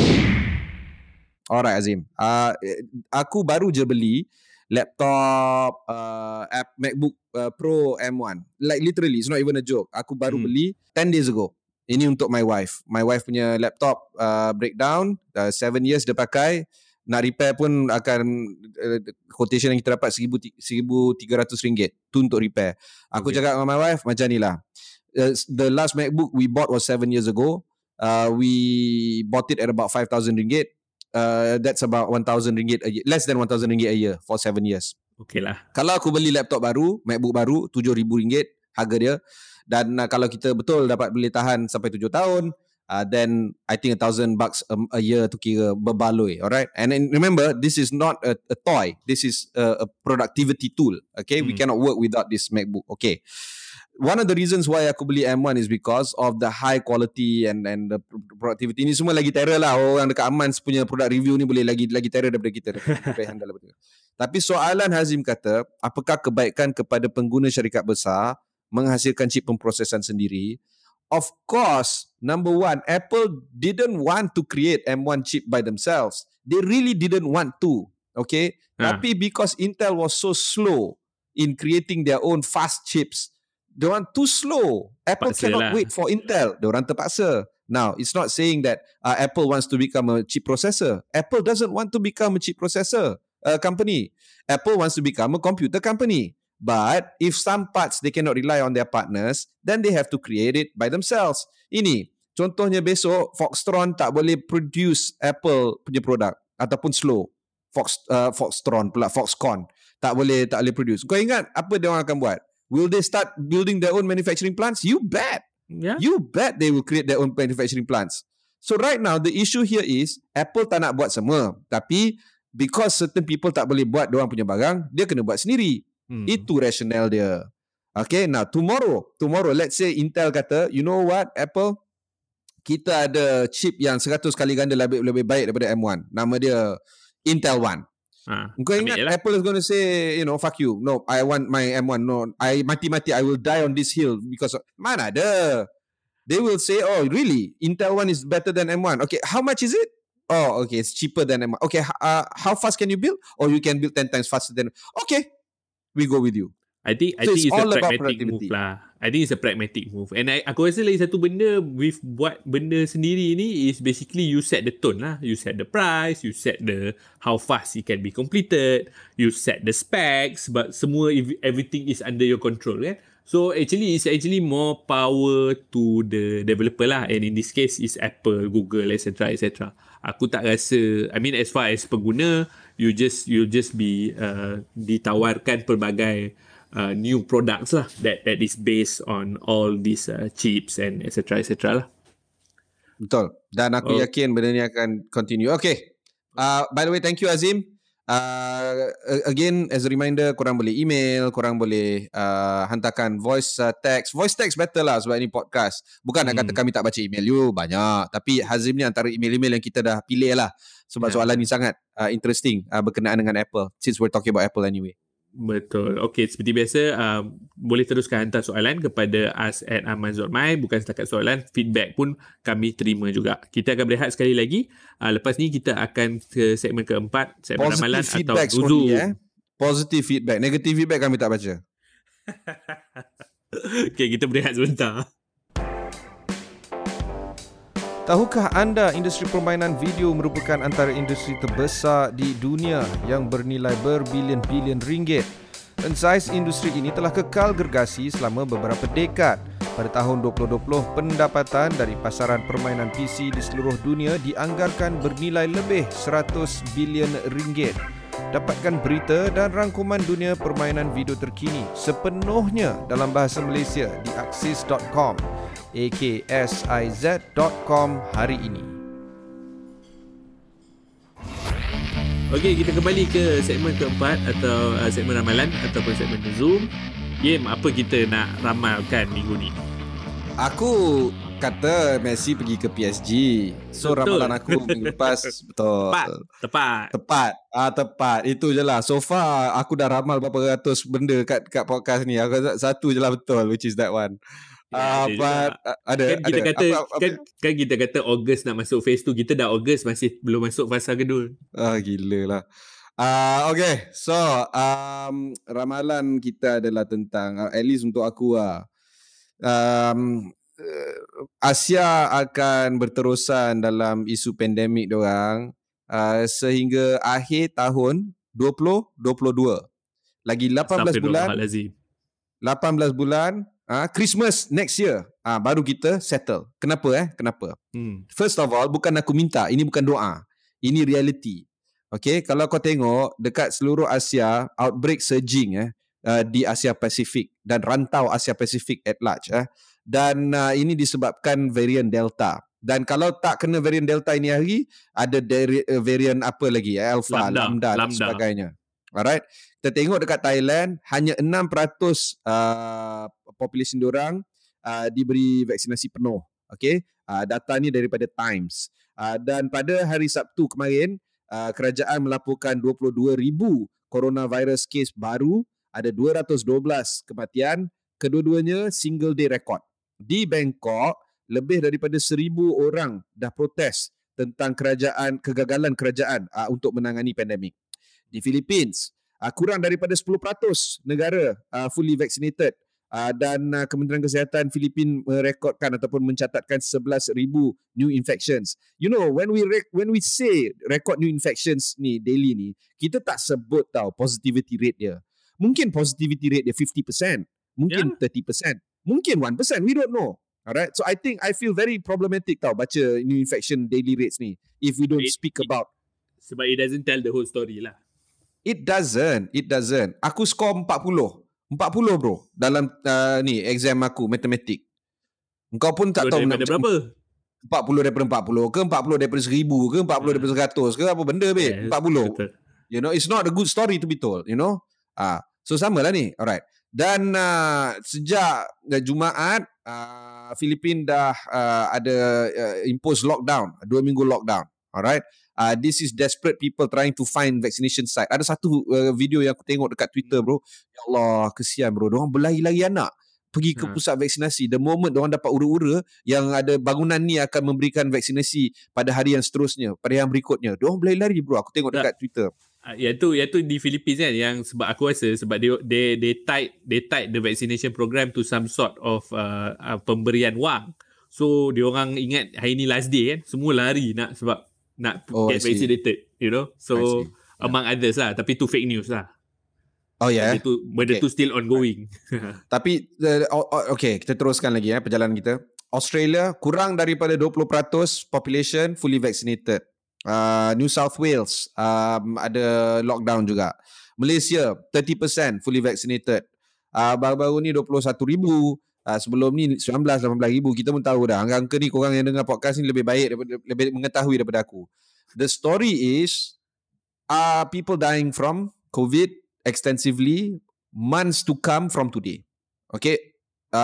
Alright Azim. Aku baru je beli laptop MacBook Pro M1. Like literally, it's not even a joke. Aku baru beli 10 days ago. Ini untuk my wife. My wife punya laptop breakdown, 7 years dia pakai. Nak repair pun akan quotation yang kita dapat RM1,300. Tu untuk repair. Aku cakap dengan my wife macam ni lah. The last MacBook we bought was 7 years ago. We bought it at about RM5,000. That's about RM1,000 a year, less than RM1,000 a year for 7 years. Okay lah. Kalau aku beli laptop baru, MacBook baru, RM7,000 harga dia. Dan kalau kita betul dapat boleh tahan sampai 7 tahun, then I think $1,000 a year tu kira berbaloi. Alright. And then remember, this is not a toy. This is a productivity tool. Okay. We cannot work without this MacBook. Okay. One of the reasons why aku beli M1 is because of the high quality and the productivity. Ini semua lagi terror lah. Orang dekat Amans punya product review ni boleh lagi terror daripada kita. Tapi soalan Hazim kata, apakah kebaikan kepada pengguna syarikat besar menghasilkan chip pemprosesan sendiri? Of course, number one, Apple didn't want to create M1 chip by themselves. They really didn't want to. Okay? Tapi because Intel was so slow in creating their own fast chips, diorang too slow. Apple cannot wait for Intel. Diorang terpaksa. Now, it's not saying that Apple wants to become a chip processor. Apple doesn't want to become a chip processor company. Apple wants to become a computer company. But if some parts they cannot rely on their partners, then they have to create it by themselves. Ini, contohnya besok Foxtron tak boleh produce Apple punya produk ataupun slow. Foxtron pula, Foxconn tak boleh produce. Kau ingat apa dia orang akan buat? Will they start building their own manufacturing plants? You bet. Yeah. You bet they will create their own manufacturing plants. So right now, the issue here is Apple tak nak buat semua. Tapi because certain people tak boleh buat diorang punya barang, dia kena buat sendiri. Itu rasional dia. Okay, now tomorrow, let's say Intel kata, you know what, Apple, kita ada chip yang 100 kali ganda lebih baik daripada M1. Nama dia Intel One. Kau ingat Apple is going to say, you know, fuck you. No, I want my M1. No, I mati-mati, I will die on this hill because mana ada. They will say, oh, really? Intel One is better than M1. Okay, how much is it? Oh, okay, it's cheaper than M1. Okay, how fast can you build? Oh, you can build 10 times faster than... Okay, we go with you. I think it's a pragmatic move lah. I think it's a pragmatic move. And aku rasa lagi satu benda with buat benda sendiri ni is basically you set the tone lah. You set the price, you set the how fast it can be completed, you set the specs, but semua everything is under your control kan. So actually it's actually more power to the developer lah. And in this case is Apple, Google, etc. Aku tak rasa, I mean as far as pengguna, you'll just be ditawarkan pelbagai new products lah that is based on all these chips and etc lah. Betul. Dan aku yakin benda ni akan continue. Okay. By the way, thank you Azim. Again, as a reminder, korang boleh email, korang boleh hantarkan voice text. Voice text better lah sebab ni podcast. Bukan nak kata kami tak baca email you, banyak. Tapi Hazim ni antara email-email yang kita dah pilih lah. Sebab soalan ni sangat interesting berkenaan dengan Apple. Since we're talking about Apple anyway. Betul. Okay, seperti biasa, boleh teruskan hantar soalan kepada us@aman.my. Bukan setakat soalan, feedback pun kami terima juga. Kita akan berehat sekali lagi. Lepas ni kita akan ke segmen keempat, segmen ramalan atau Zuzu. Positive feedback. Negative feedback kami tak baca. Okay, kita berehat sebentar. Tahukah anda industri permainan video merupakan antara industri terbesar di dunia yang bernilai berbilion-bilion ringgit? Dan saiz industri ini telah kekal gergasi selama beberapa dekad. Pada tahun 2020, pendapatan dari pasaran permainan PC di seluruh dunia dianggarkan bernilai lebih 100 bilion ringgit. Dapatkan berita dan rangkuman dunia permainan video terkini sepenuhnya dalam bahasa Malaysia di Axis.com. AKSIZ.com hari ini. Okey, kita kembali ke segmen keempat atau segmen ramalan ataupun segmen Zoom. Game, apa kita nak ramalkan minggu ni? Aku kata Messi pergi ke PSG. So Betul. ramalan aku minggu lepas betul. Tepat. Tepat. Itu je lah. So far aku dah ramal berapa ratus benda kat podcast ni. Aku satu je lah betul, which is that one. Kan kita kata Ogos nak masuk phase 2. Kita dah Ogos masih belum masuk fasa kedua. Gila lah. Okay, so ramalan kita adalah tentang at least untuk aku Asia akan berterusan dalam isu pandemik diorang sehingga akhir tahun 2022. Lagi 18 bulan. 18 bulan. Christmas next year baru kita settle. Kenapa? First of all, bukan aku minta, ini bukan doa, ini reality. Okay, kalau kau tengok dekat seluruh Asia, outbreak surging di Asia Pasifik dan rantau Asia Pasifik at large dan ini disebabkan varian Delta. Dan kalau tak kena varian Delta ini hari, ada varian apa lagi, Alpha, Lambda dan sebagainya. Alright. Kita tengok dekat Thailand, hanya 6% population diorang diberi vaksinasi penuh. Okay. Data ni daripada Times. Dan pada hari Sabtu kemarin, kerajaan melaporkan 22,000 coronavirus case baru, ada 212 kematian, kedua-duanya single day record. Di Bangkok, lebih daripada 1,000 orang dah protes tentang kegagalan kerajaan untuk menangani pandemik. Di Philippines, kurang daripada 10% negara fully vaccinated dan Kementerian Kesihatan Filipin merekodkan ataupun mencatatkan 11,000 new infections. You know, when we say record new infections ni daily ni, kita tak sebut tau positivity rate dia. Mungkin positivity rate dia 50%, mungkin 30%, mungkin 1%, we don't know. Alright, so I feel very problematic tau baca new infection daily rates ni if we don't speak about. Sebab it doesn't tell the whole story lah. It doesn't. Aku skor 40 bro dalam ni exam aku matematik. Engkau pun tak tahu nak berapa. 40 daripada 40 ke 40 daripada 1,000 ke 40 daripada 100 ke apa benda babe. 40. Betul. You know, it's not a good story to be told, you know. So samalah ni. Alright. Dan sejak Jumaat Filipin dah ada impose lockdown, 2 minggu lockdown. Alright. This is desperate people trying to find vaccination site. Ada satu video yang aku tengok dekat Twitter bro. Ya Allah, kesian bro. Diorang berlari-lari anak pergi ke pusat vaksinasi. The moment diorang dapat ura-ura yang ada bangunan ni akan memberikan vaksinasi pada hari yang seterusnya, pada yang berikutnya, diorang berlari-lari bro. Aku tengok dekat Twitter. Yang tu di Philippines kan, yang sebab aku rasa sebab they tied the vaccination program to some sort of pemberian wang. So diorang ingat hari ni last day kan, semua lari nak get vaccinated, you know. So among others lah, tapi tu fake news lah. Oh yeah. Benda tu still ongoing. Tapi okay, kita teruskan lagi perjalanan kita. Australia kurang daripada 20% population fully vaccinated. New South Wales ada lockdown juga. Malaysia 30% fully vaccinated. Baru-baru ni 21,000. Sebelum ni 18,000 kita pun tahu dah. Angka ni korang yang dengar podcast ni lebih baik, lebih mengetahui daripada aku. The story is people dying from COVID extensively months to come from today. Okay,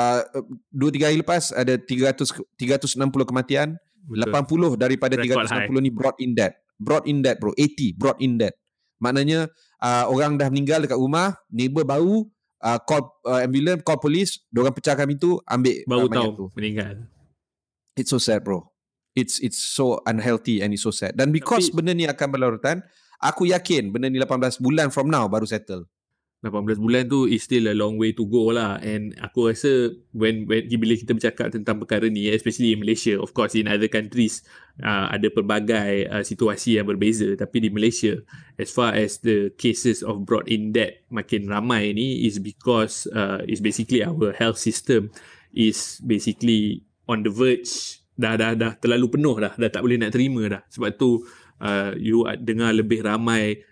2-3 hari lepas ada 360 kematian. Betul. 80 daripada Record 360 high. Ni brought in dead bro. 80 brought in dead. Maknanya orang dah meninggal dekat rumah, neighbor bau, call ambulance, call police, diorang pecahkan pintu, ambil baru mayat tahu tu. Meninggal. It's so sad bro. It's so unhealthy and it's so sad. Dan because benda ni akan berlarutan, aku yakin benda ni 18 bulan from now baru settle. 18 bulan tu is still a long way to go lah. And aku rasa bila kita bercakap tentang perkara ni, especially in Malaysia, of course in other countries ada pelbagai situasi yang berbeza. Tapi di Malaysia, as far as the cases of brought in death makin ramai ni, is because is basically our health system is basically on the verge. Dah terlalu penuh dah tak boleh nak terima dah. Sebab tu you dengar lebih ramai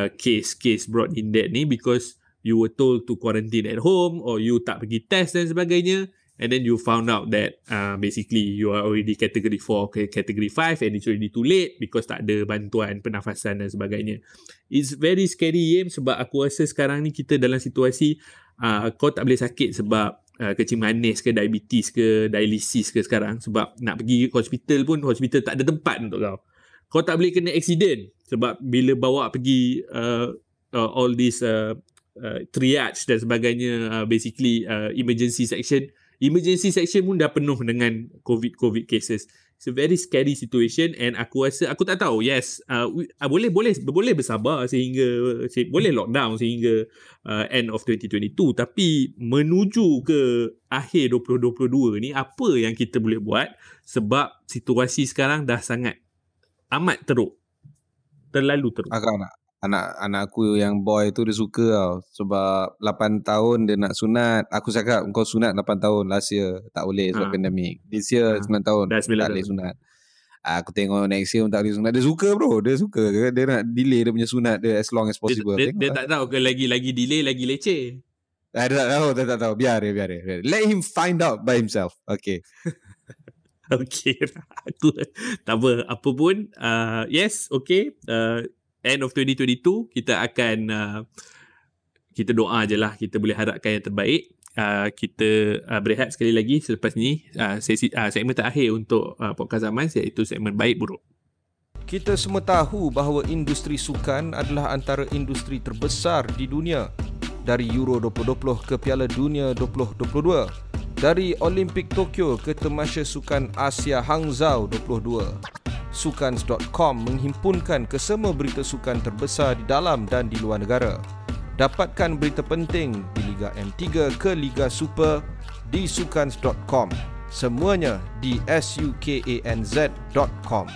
case brought in death ni because you were told to quarantine at home or you tak pergi test dan sebagainya. and then you found out that basically you are already category 4 ke category 5 and it's already too late because tak ada bantuan pernafasan dan sebagainya. It's very scary, Yim, sebab aku rasa sekarang ni kita dalam situasi kau tak boleh sakit sebab kecing manis ke diabetes ke dialisis ke sekarang, sebab nak pergi hospital pun hospital tak ada tempat untuk kau. Kau tak boleh kena accident sebab bila bawa pergi all this triage dan sebagainya, basically emergency section pun dah penuh dengan COVID cases. It's a very scary situation and aku rasa, aku tak tahu, yes, boleh bersabar sehingga boleh lockdown sehingga end of 2022, tapi menuju ke akhir 2022 ni apa yang kita boleh buat, sebab situasi sekarang dah sangat amat teruk, terlalu teruk. Anak aku yang boy tu dia suka tau, sebab 8 tahun dia nak sunat. Aku cakap kau sunat 8 tahun, last year tak boleh sebab pandemik. This year 9 tahun tak boleh sunat. Aku tengok next year pun tak boleh sunat. Dia suka bro, dia suka. Dia nak delay dia punya sunat dia as long as possible. Dia tak tahu ke lagi delay lagi leceh. Dia tak tahu. Biar dia. Let him find out by himself. Okay. Okay, aku tak apa pun. Yes, okay. End of 2022 kita akan kita doa je lah, kita boleh harapkan yang terbaik. Kita berehat sekali lagi selepas ni segmen terakhir untuk podcast Zaman, iaitu segmen baik buruk. Kita semua tahu bahawa industri sukan adalah antara industri terbesar di dunia. Dari Euro 2020 ke Piala Dunia 2022, dari Olimpik Tokyo ke Tamasya Sukan Asia Hangzhou 22. Sukans.com menghimpunkan kesemua berita sukan terbesar di dalam dan di luar negara. Dapatkan berita penting di Liga M3 ke Liga Super di Sukans.com. Semuanya di sukanz.com.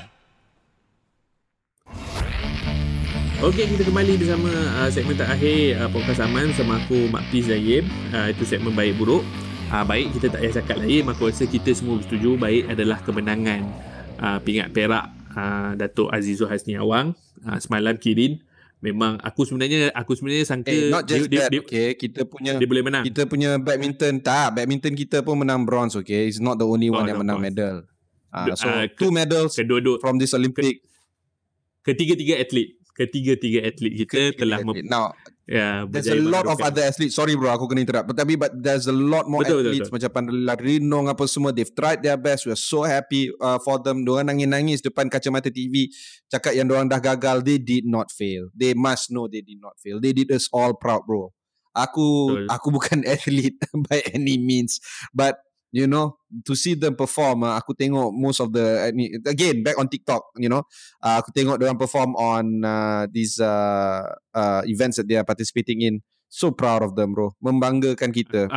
Okey, kita kembali bersama segmen terakhir podcast Zaman sama aku, Mak Piz dan Yim. Itu segmen baik buruk. Baik, kita tak payah cakap lagi. Aku rasa kita semua bersetuju baik adalah kemenangan pingat perak Datuk Azizul Hasni Awang semalam Kirin. Memang aku sebenarnya sangka not just that, okay, kita punya dia boleh menang. Kita punya badminton kita pun menang bronze, okay. It's not the only one yang menang medal. So 2 medals from this Olympic. Ketiga-tiga atlet kita telah now there's a lot of other athletes. Sorry bro, aku kena interrupt. But there's a lot more athletes macam Pandela Rinong apa semua. They've tried their best. We're so happy for them. Diorang nangis-nangis depan kacamata TV cakap yang diorang dah gagal. They did not fail. They must know they did not fail. They did us all proud bro. Aku bukan athlete by any means, but you know, to see them perform, aku tengok most of the, again back on TikTok, you know, aku tengok diorang perform on these events that they are participating in. So proud of them bro, membanggakan kita.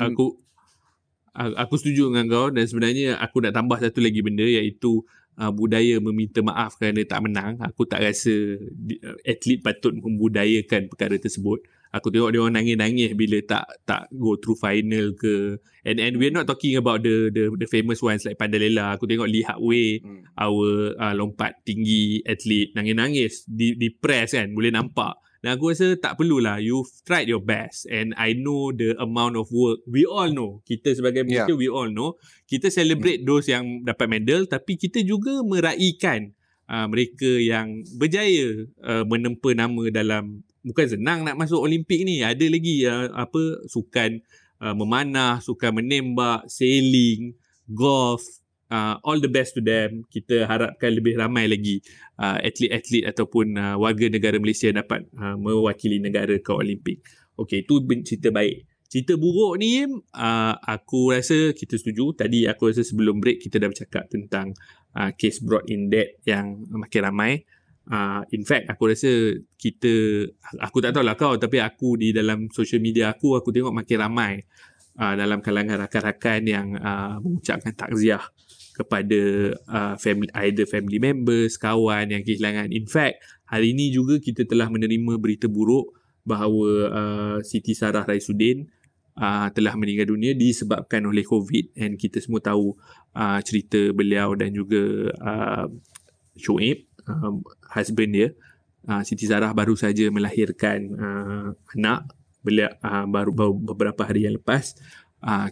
Aku setuju dengan kau, dan sebenarnya aku nak tambah satu lagi benda, iaitu budaya meminta maaf kerana tak menang. Aku tak rasa atlet patut membudayakan perkara tersebut. Aku tengok dia orang nangis-nangis bila tak go through final ke. And we're not talking about the famous ones like Pandalela. Aku tengok Lee Hak Wei, our lompat tinggi atlet, nangis-nangis di press kan, boleh nampak. Dan aku rasa tak perlulah. You've tried your best, and I know the amount of work. We all know. Kita sebagai Malaysia, we all know. Kita celebrate those yang dapat medal, tapi kita juga meraihkan mereka yang berjaya menempa nama dalam. Bukan senang nak masuk Olimpik ni. Ada lagi sukan memanah, sukan menembak, sailing, golf. All the best to them. Kita harapkan lebih ramai lagi atlet-atlet ataupun warga negara Malaysia dapat mewakili negara ke Olimpik. Okey, itu cerita baik. Cerita buruk ni, aku rasa kita setuju. Tadi aku rasa sebelum break kita dah bercakap tentang case brought in death yang makin ramai. In fact, aku rasa aku tak tahulah kau, tapi aku di dalam social media aku tengok makin ramai dalam kalangan rakan-rakan yang mengucapkan takziah kepada family members, kawan yang kehilangan. In fact, hari ini juga kita telah menerima berita buruk bahawa Siti Sarah Raisuddin telah meninggal dunia disebabkan oleh COVID, and kita semua tahu cerita beliau dan juga Shoaib, husband dia. Siti Sarah baru saja melahirkan anak beliau baru beberapa hari yang lepas.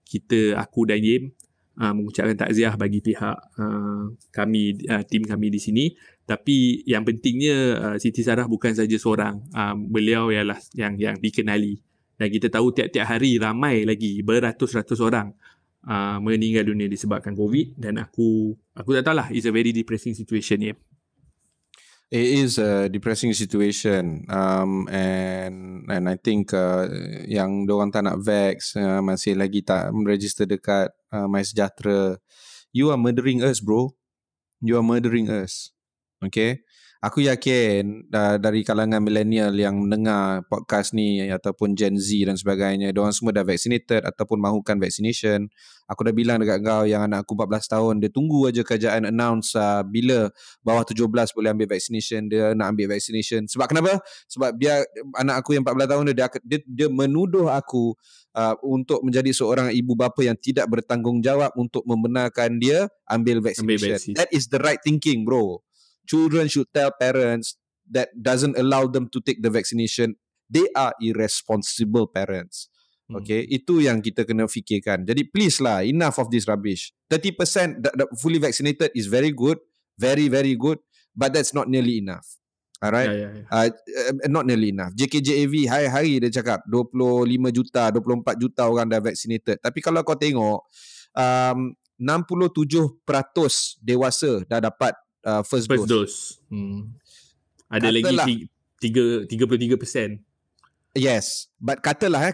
aku dan Yim mengucapkan takziah bagi pihak kami, tim kami di sini. Tapi yang pentingnya Siti Sarah bukan saja seorang, beliau ialah yang dikenali, dan kita tahu tiap-tiap hari ramai lagi beratus-ratus orang meninggal dunia disebabkan COVID. Dan aku tak tahulah, it's a very depressing situation ya. It is a depressing situation, and I think yang diorang tak nak vax, masih lagi tak register dekat MySejahtera. You are murdering us, bro. You are murdering us. Okay. Aku yakin dari kalangan millennial yang mendengar podcast ni ataupun Gen Z dan sebagainya, diorang semua dah vaccinated ataupun mahukan vaccination. Aku dah bilang dekat kau yang anak aku 14 tahun, dia tunggu aja kerajaan announce bila bawah 17 boleh ambil vaccination, dia nak ambil vaccination. Sebab kenapa? Sebab dia, anak aku yang 14 tahun dia menuduh aku untuk menjadi seorang ibu bapa yang tidak bertanggungjawab untuk membenarkan dia ambil vaccination. That is the right thinking, bro. Children should tell parents that doesn't allow them to take the vaccination. They are irresponsible parents. Okay, itu yang kita kena fikirkan. Jadi please lah, enough of this rubbish. 30% fully vaccinated is very good, very very good, but that's not nearly enough. Alright, not nearly enough. JKJAV hari-hari dia cakap 25 juta, 24 juta orang dah vaccinated. Tapi kalau kau tengok 67% dewasa dah dapat first dose. Ada lagi 33%. Yes, but katalah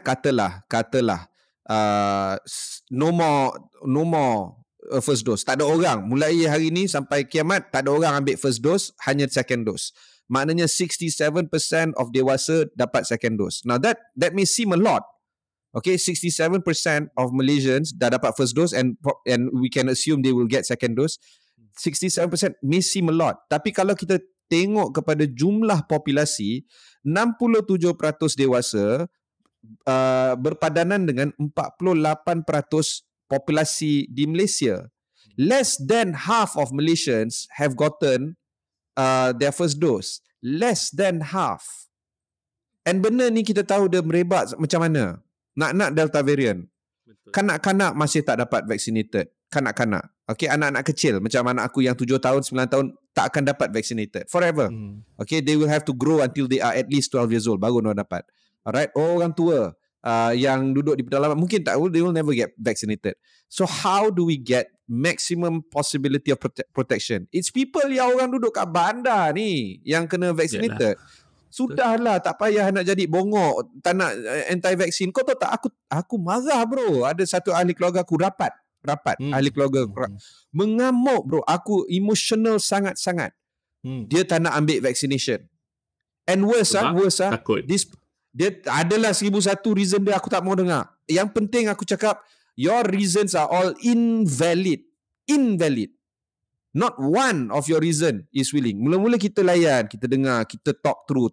no more first dose. Tak ada orang mulai hari ni sampai kiamat, tak ada orang ambil first dose, hanya second dose. Maknanya 67% of dewasa dapat second dose. Now that may seem a lot. Okay, 67% of Malaysians dah dapat first dose, and we can assume they will get second dose. 67% may seem a lot. Tapi kalau kita tengok kepada jumlah populasi, 67% dewasa berpadanan dengan 48% populasi di Malaysia. Less than half of Malaysians have gotten their first dose. Less than half. And benda ni kita tahu dia merebak macam mana. Nak Delta variant. Betul. Kanak-kanak masih tak dapat vaccinated. Kanak-kanak. Okay, anak-anak kecil macam anak aku yang 7 tahun, 9 tahun tak akan dapat vaccinated forever. Okay, they will have to grow until they are at least 12 years old baru mereka dapat. Alright, orang tua yang duduk di pedalaman mungkin tak, they will never get vaccinated. So how do we get maximum possibility of protection? It's people yang orang duduk kat bandar ni yang kena vaccinated. Sudahlah, tak payah nak jadi bongok, tak nak anti-vaksin. Kau tahu tak, aku marah bro. Ada satu ahli keluarga aku rapat ahli keluarga mengamuk bro. Aku emotional sangat-sangat. Dia tak nak ambil vaccination. And worse dia adalah 1001 reason dia aku tak mau dengar. Yang penting aku cakap, your reasons are all invalid. Not one of your reason is willing. Mula-mula kita layan, kita dengar, kita talk through.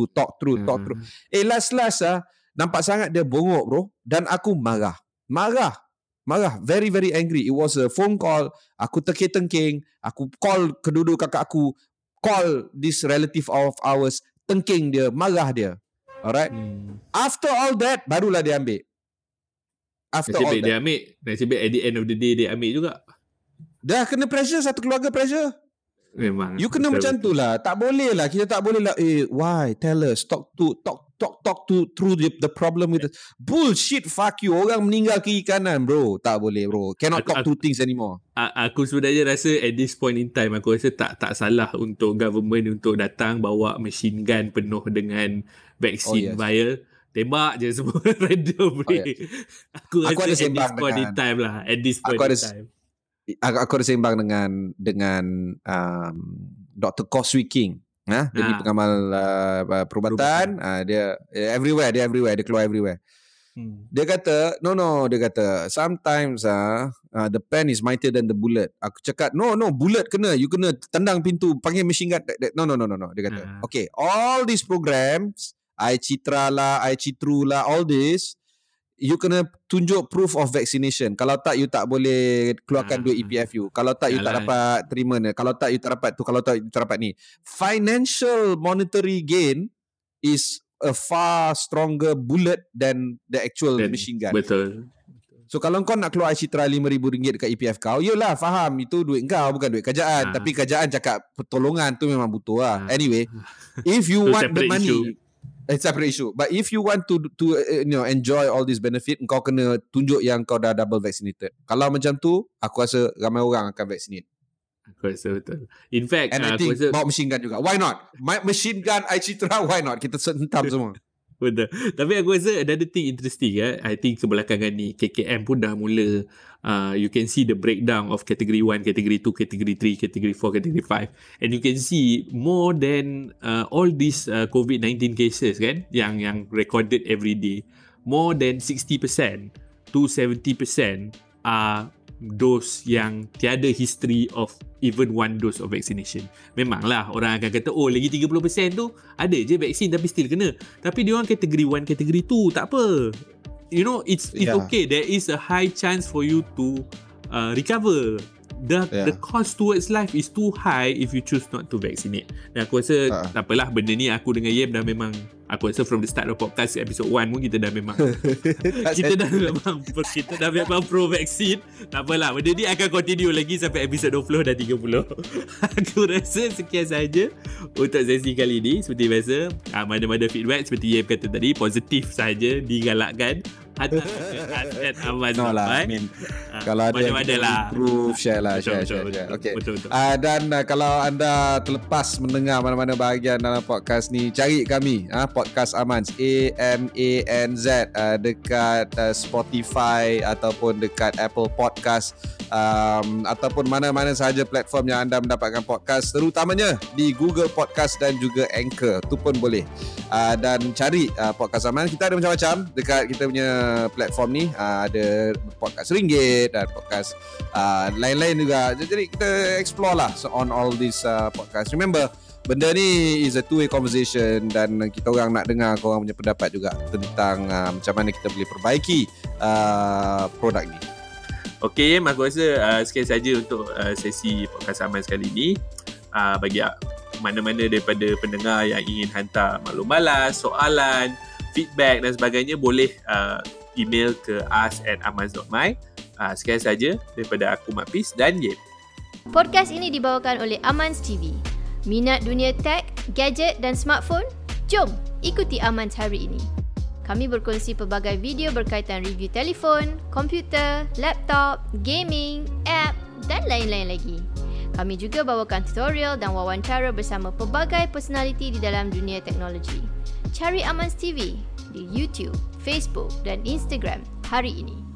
Last nampak sangat dia bongok bro. Dan aku marah, very very angry. It was a phone call. Aku terkeng-tengking. Aku call kedua kakak aku, call this relative of ours, tengking dia, marah dia. Alright. After all that, barulah dia ambil. Dia ambil. Nasib baik at the end of the day dia ambil juga. Dah kena pressure, satu keluarga pressure. Memang. You kena macam tu lah. Tak boleh lah. Kita tak boleh lah. Why? Tell us. Talk through the problem with us. Bullshit, fuck you. Orang meninggal kiri kanan bro. Tak boleh bro. Cannot talk through things anymore. Aku sebenarnya rasa at this point in time, aku rasa tak salah untuk government untuk datang bawa machine gun penuh dengan vaksin vial. Tembak je semua random. Aku rasa at this point in time lah. At this point in time. Aku ada sembang dengan Dr. Coswi King. Dia ni pengamal perubatan. Dia everywhere. Dia keluar everywhere. Dia kata, dia kata sometimes the pen is mightier than the bullet. Aku cakap, no, bullet kena. You kena tendang pintu, panggil machine gun. No. Dia kata, okay, all these programs, iCitra lah, iCitru lah, all this, you kena tunjuk proof of vaccination. Kalau tak, you tak boleh keluarkan duit EPF you. Kalau tak, you tak dapat terima ni. Kalau tak, you tak dapat tu. Kalau tak, you tak dapat ni. Financial monetary gain is a far stronger bullet than the actual machine gun. Betul. So kalau kau nak keluar Citra RM5,000 dekat EPF kau, yelah faham itu duit kau bukan duit kerajaan. Tapi kerajaan cakap pertolongan tu memang butuh lah. Anyway, if you want the money, it's a separate issue. But if you want to enjoy all this benefit, kau kena tunjuk yang kau dah double vaccinated. Kalau macam tu, aku rasa ramai orang akan vaccinate. Aku rasa betul. In fact, and I think bawa machine gun juga. Why not? Machine gun Citra, why not? Kita sentam semua. Betul. Tapi aku rasa another thing interesting I think kebelakangan ni KKM pun dah mula you can see the breakdown of category 1, category 2, category 3, category 4, category 5, and you can see more than all these COVID-19 cases kan yang recorded every day, more than 60% to 70% are dose yang tiada history of even one dose of vaccination. Memanglah orang akan kata lagi 30% tu ada je vaksin tapi still kena. Tapi dia orang category 1, category 2 tak apa. You know, it's okay. There is a high chance for you to recover. The cost towards life is too high if you choose not to vaccinate. Dan aku rasa tak apalah, benda ni aku dengan Yem dah memang, aku rasa from the start of podcast episode 1 pun kita dah memang kita dah memang pro vaksin. Tak apalah, benda ni akan continue lagi sampai episode 20 dan 30. Aku rasa sekian sahaja untuk sesi kali ni. Seperti biasa, mana-mana feedback seperti Yem kata tadi, positif sahaja, digalakkan. Hantar at Aman. No lah, kalau ada yang improve, share lah. Share. Okay. Betul. Dan kalau anda terlepas mendengar mana-mana bahagian dalam podcast ni, cari kami Podcast Amanz, AMANZ, dekat Spotify ataupun dekat Apple Podcast, ataupun mana-mana sahaja platform yang anda mendapatkan podcast, terutamanya di Google Podcast dan juga Anchor, tu pun boleh. Dan cari Podcast Amanz. Kita ada macam-macam dekat kita punya platform ni, ada podcast Ringgit dan podcast lain-lain juga. Jadi kita explore lah on all these podcast. Remember, benda ni is a two-way conversation dan kita orang nak dengar korang punya pendapat juga tentang macam mana kita boleh perbaiki produk ni. Okay, aku rasa sekian saja untuk sesi podcast Aman sekali ni. Bagi mana-mana daripada pendengar yang ingin hantar maklum balas, soalan, feedback dan sebagainya, boleh email ke us@amanz.my. Sekian saja daripada aku, Mat Pis dan Yem. Podcast ini dibawakan oleh Amanz TV. Minat dunia tech, gadget dan smartphone? Jom ikuti Amanz hari ini. Kami berkongsi pelbagai video berkaitan review telefon, komputer, laptop, gaming, app dan lain-lain lagi. Kami juga bawakan tutorial dan wawancara bersama pelbagai personaliti di dalam dunia teknologi. Cari Amanz TV di YouTube, Facebook dan Instagram hari ini.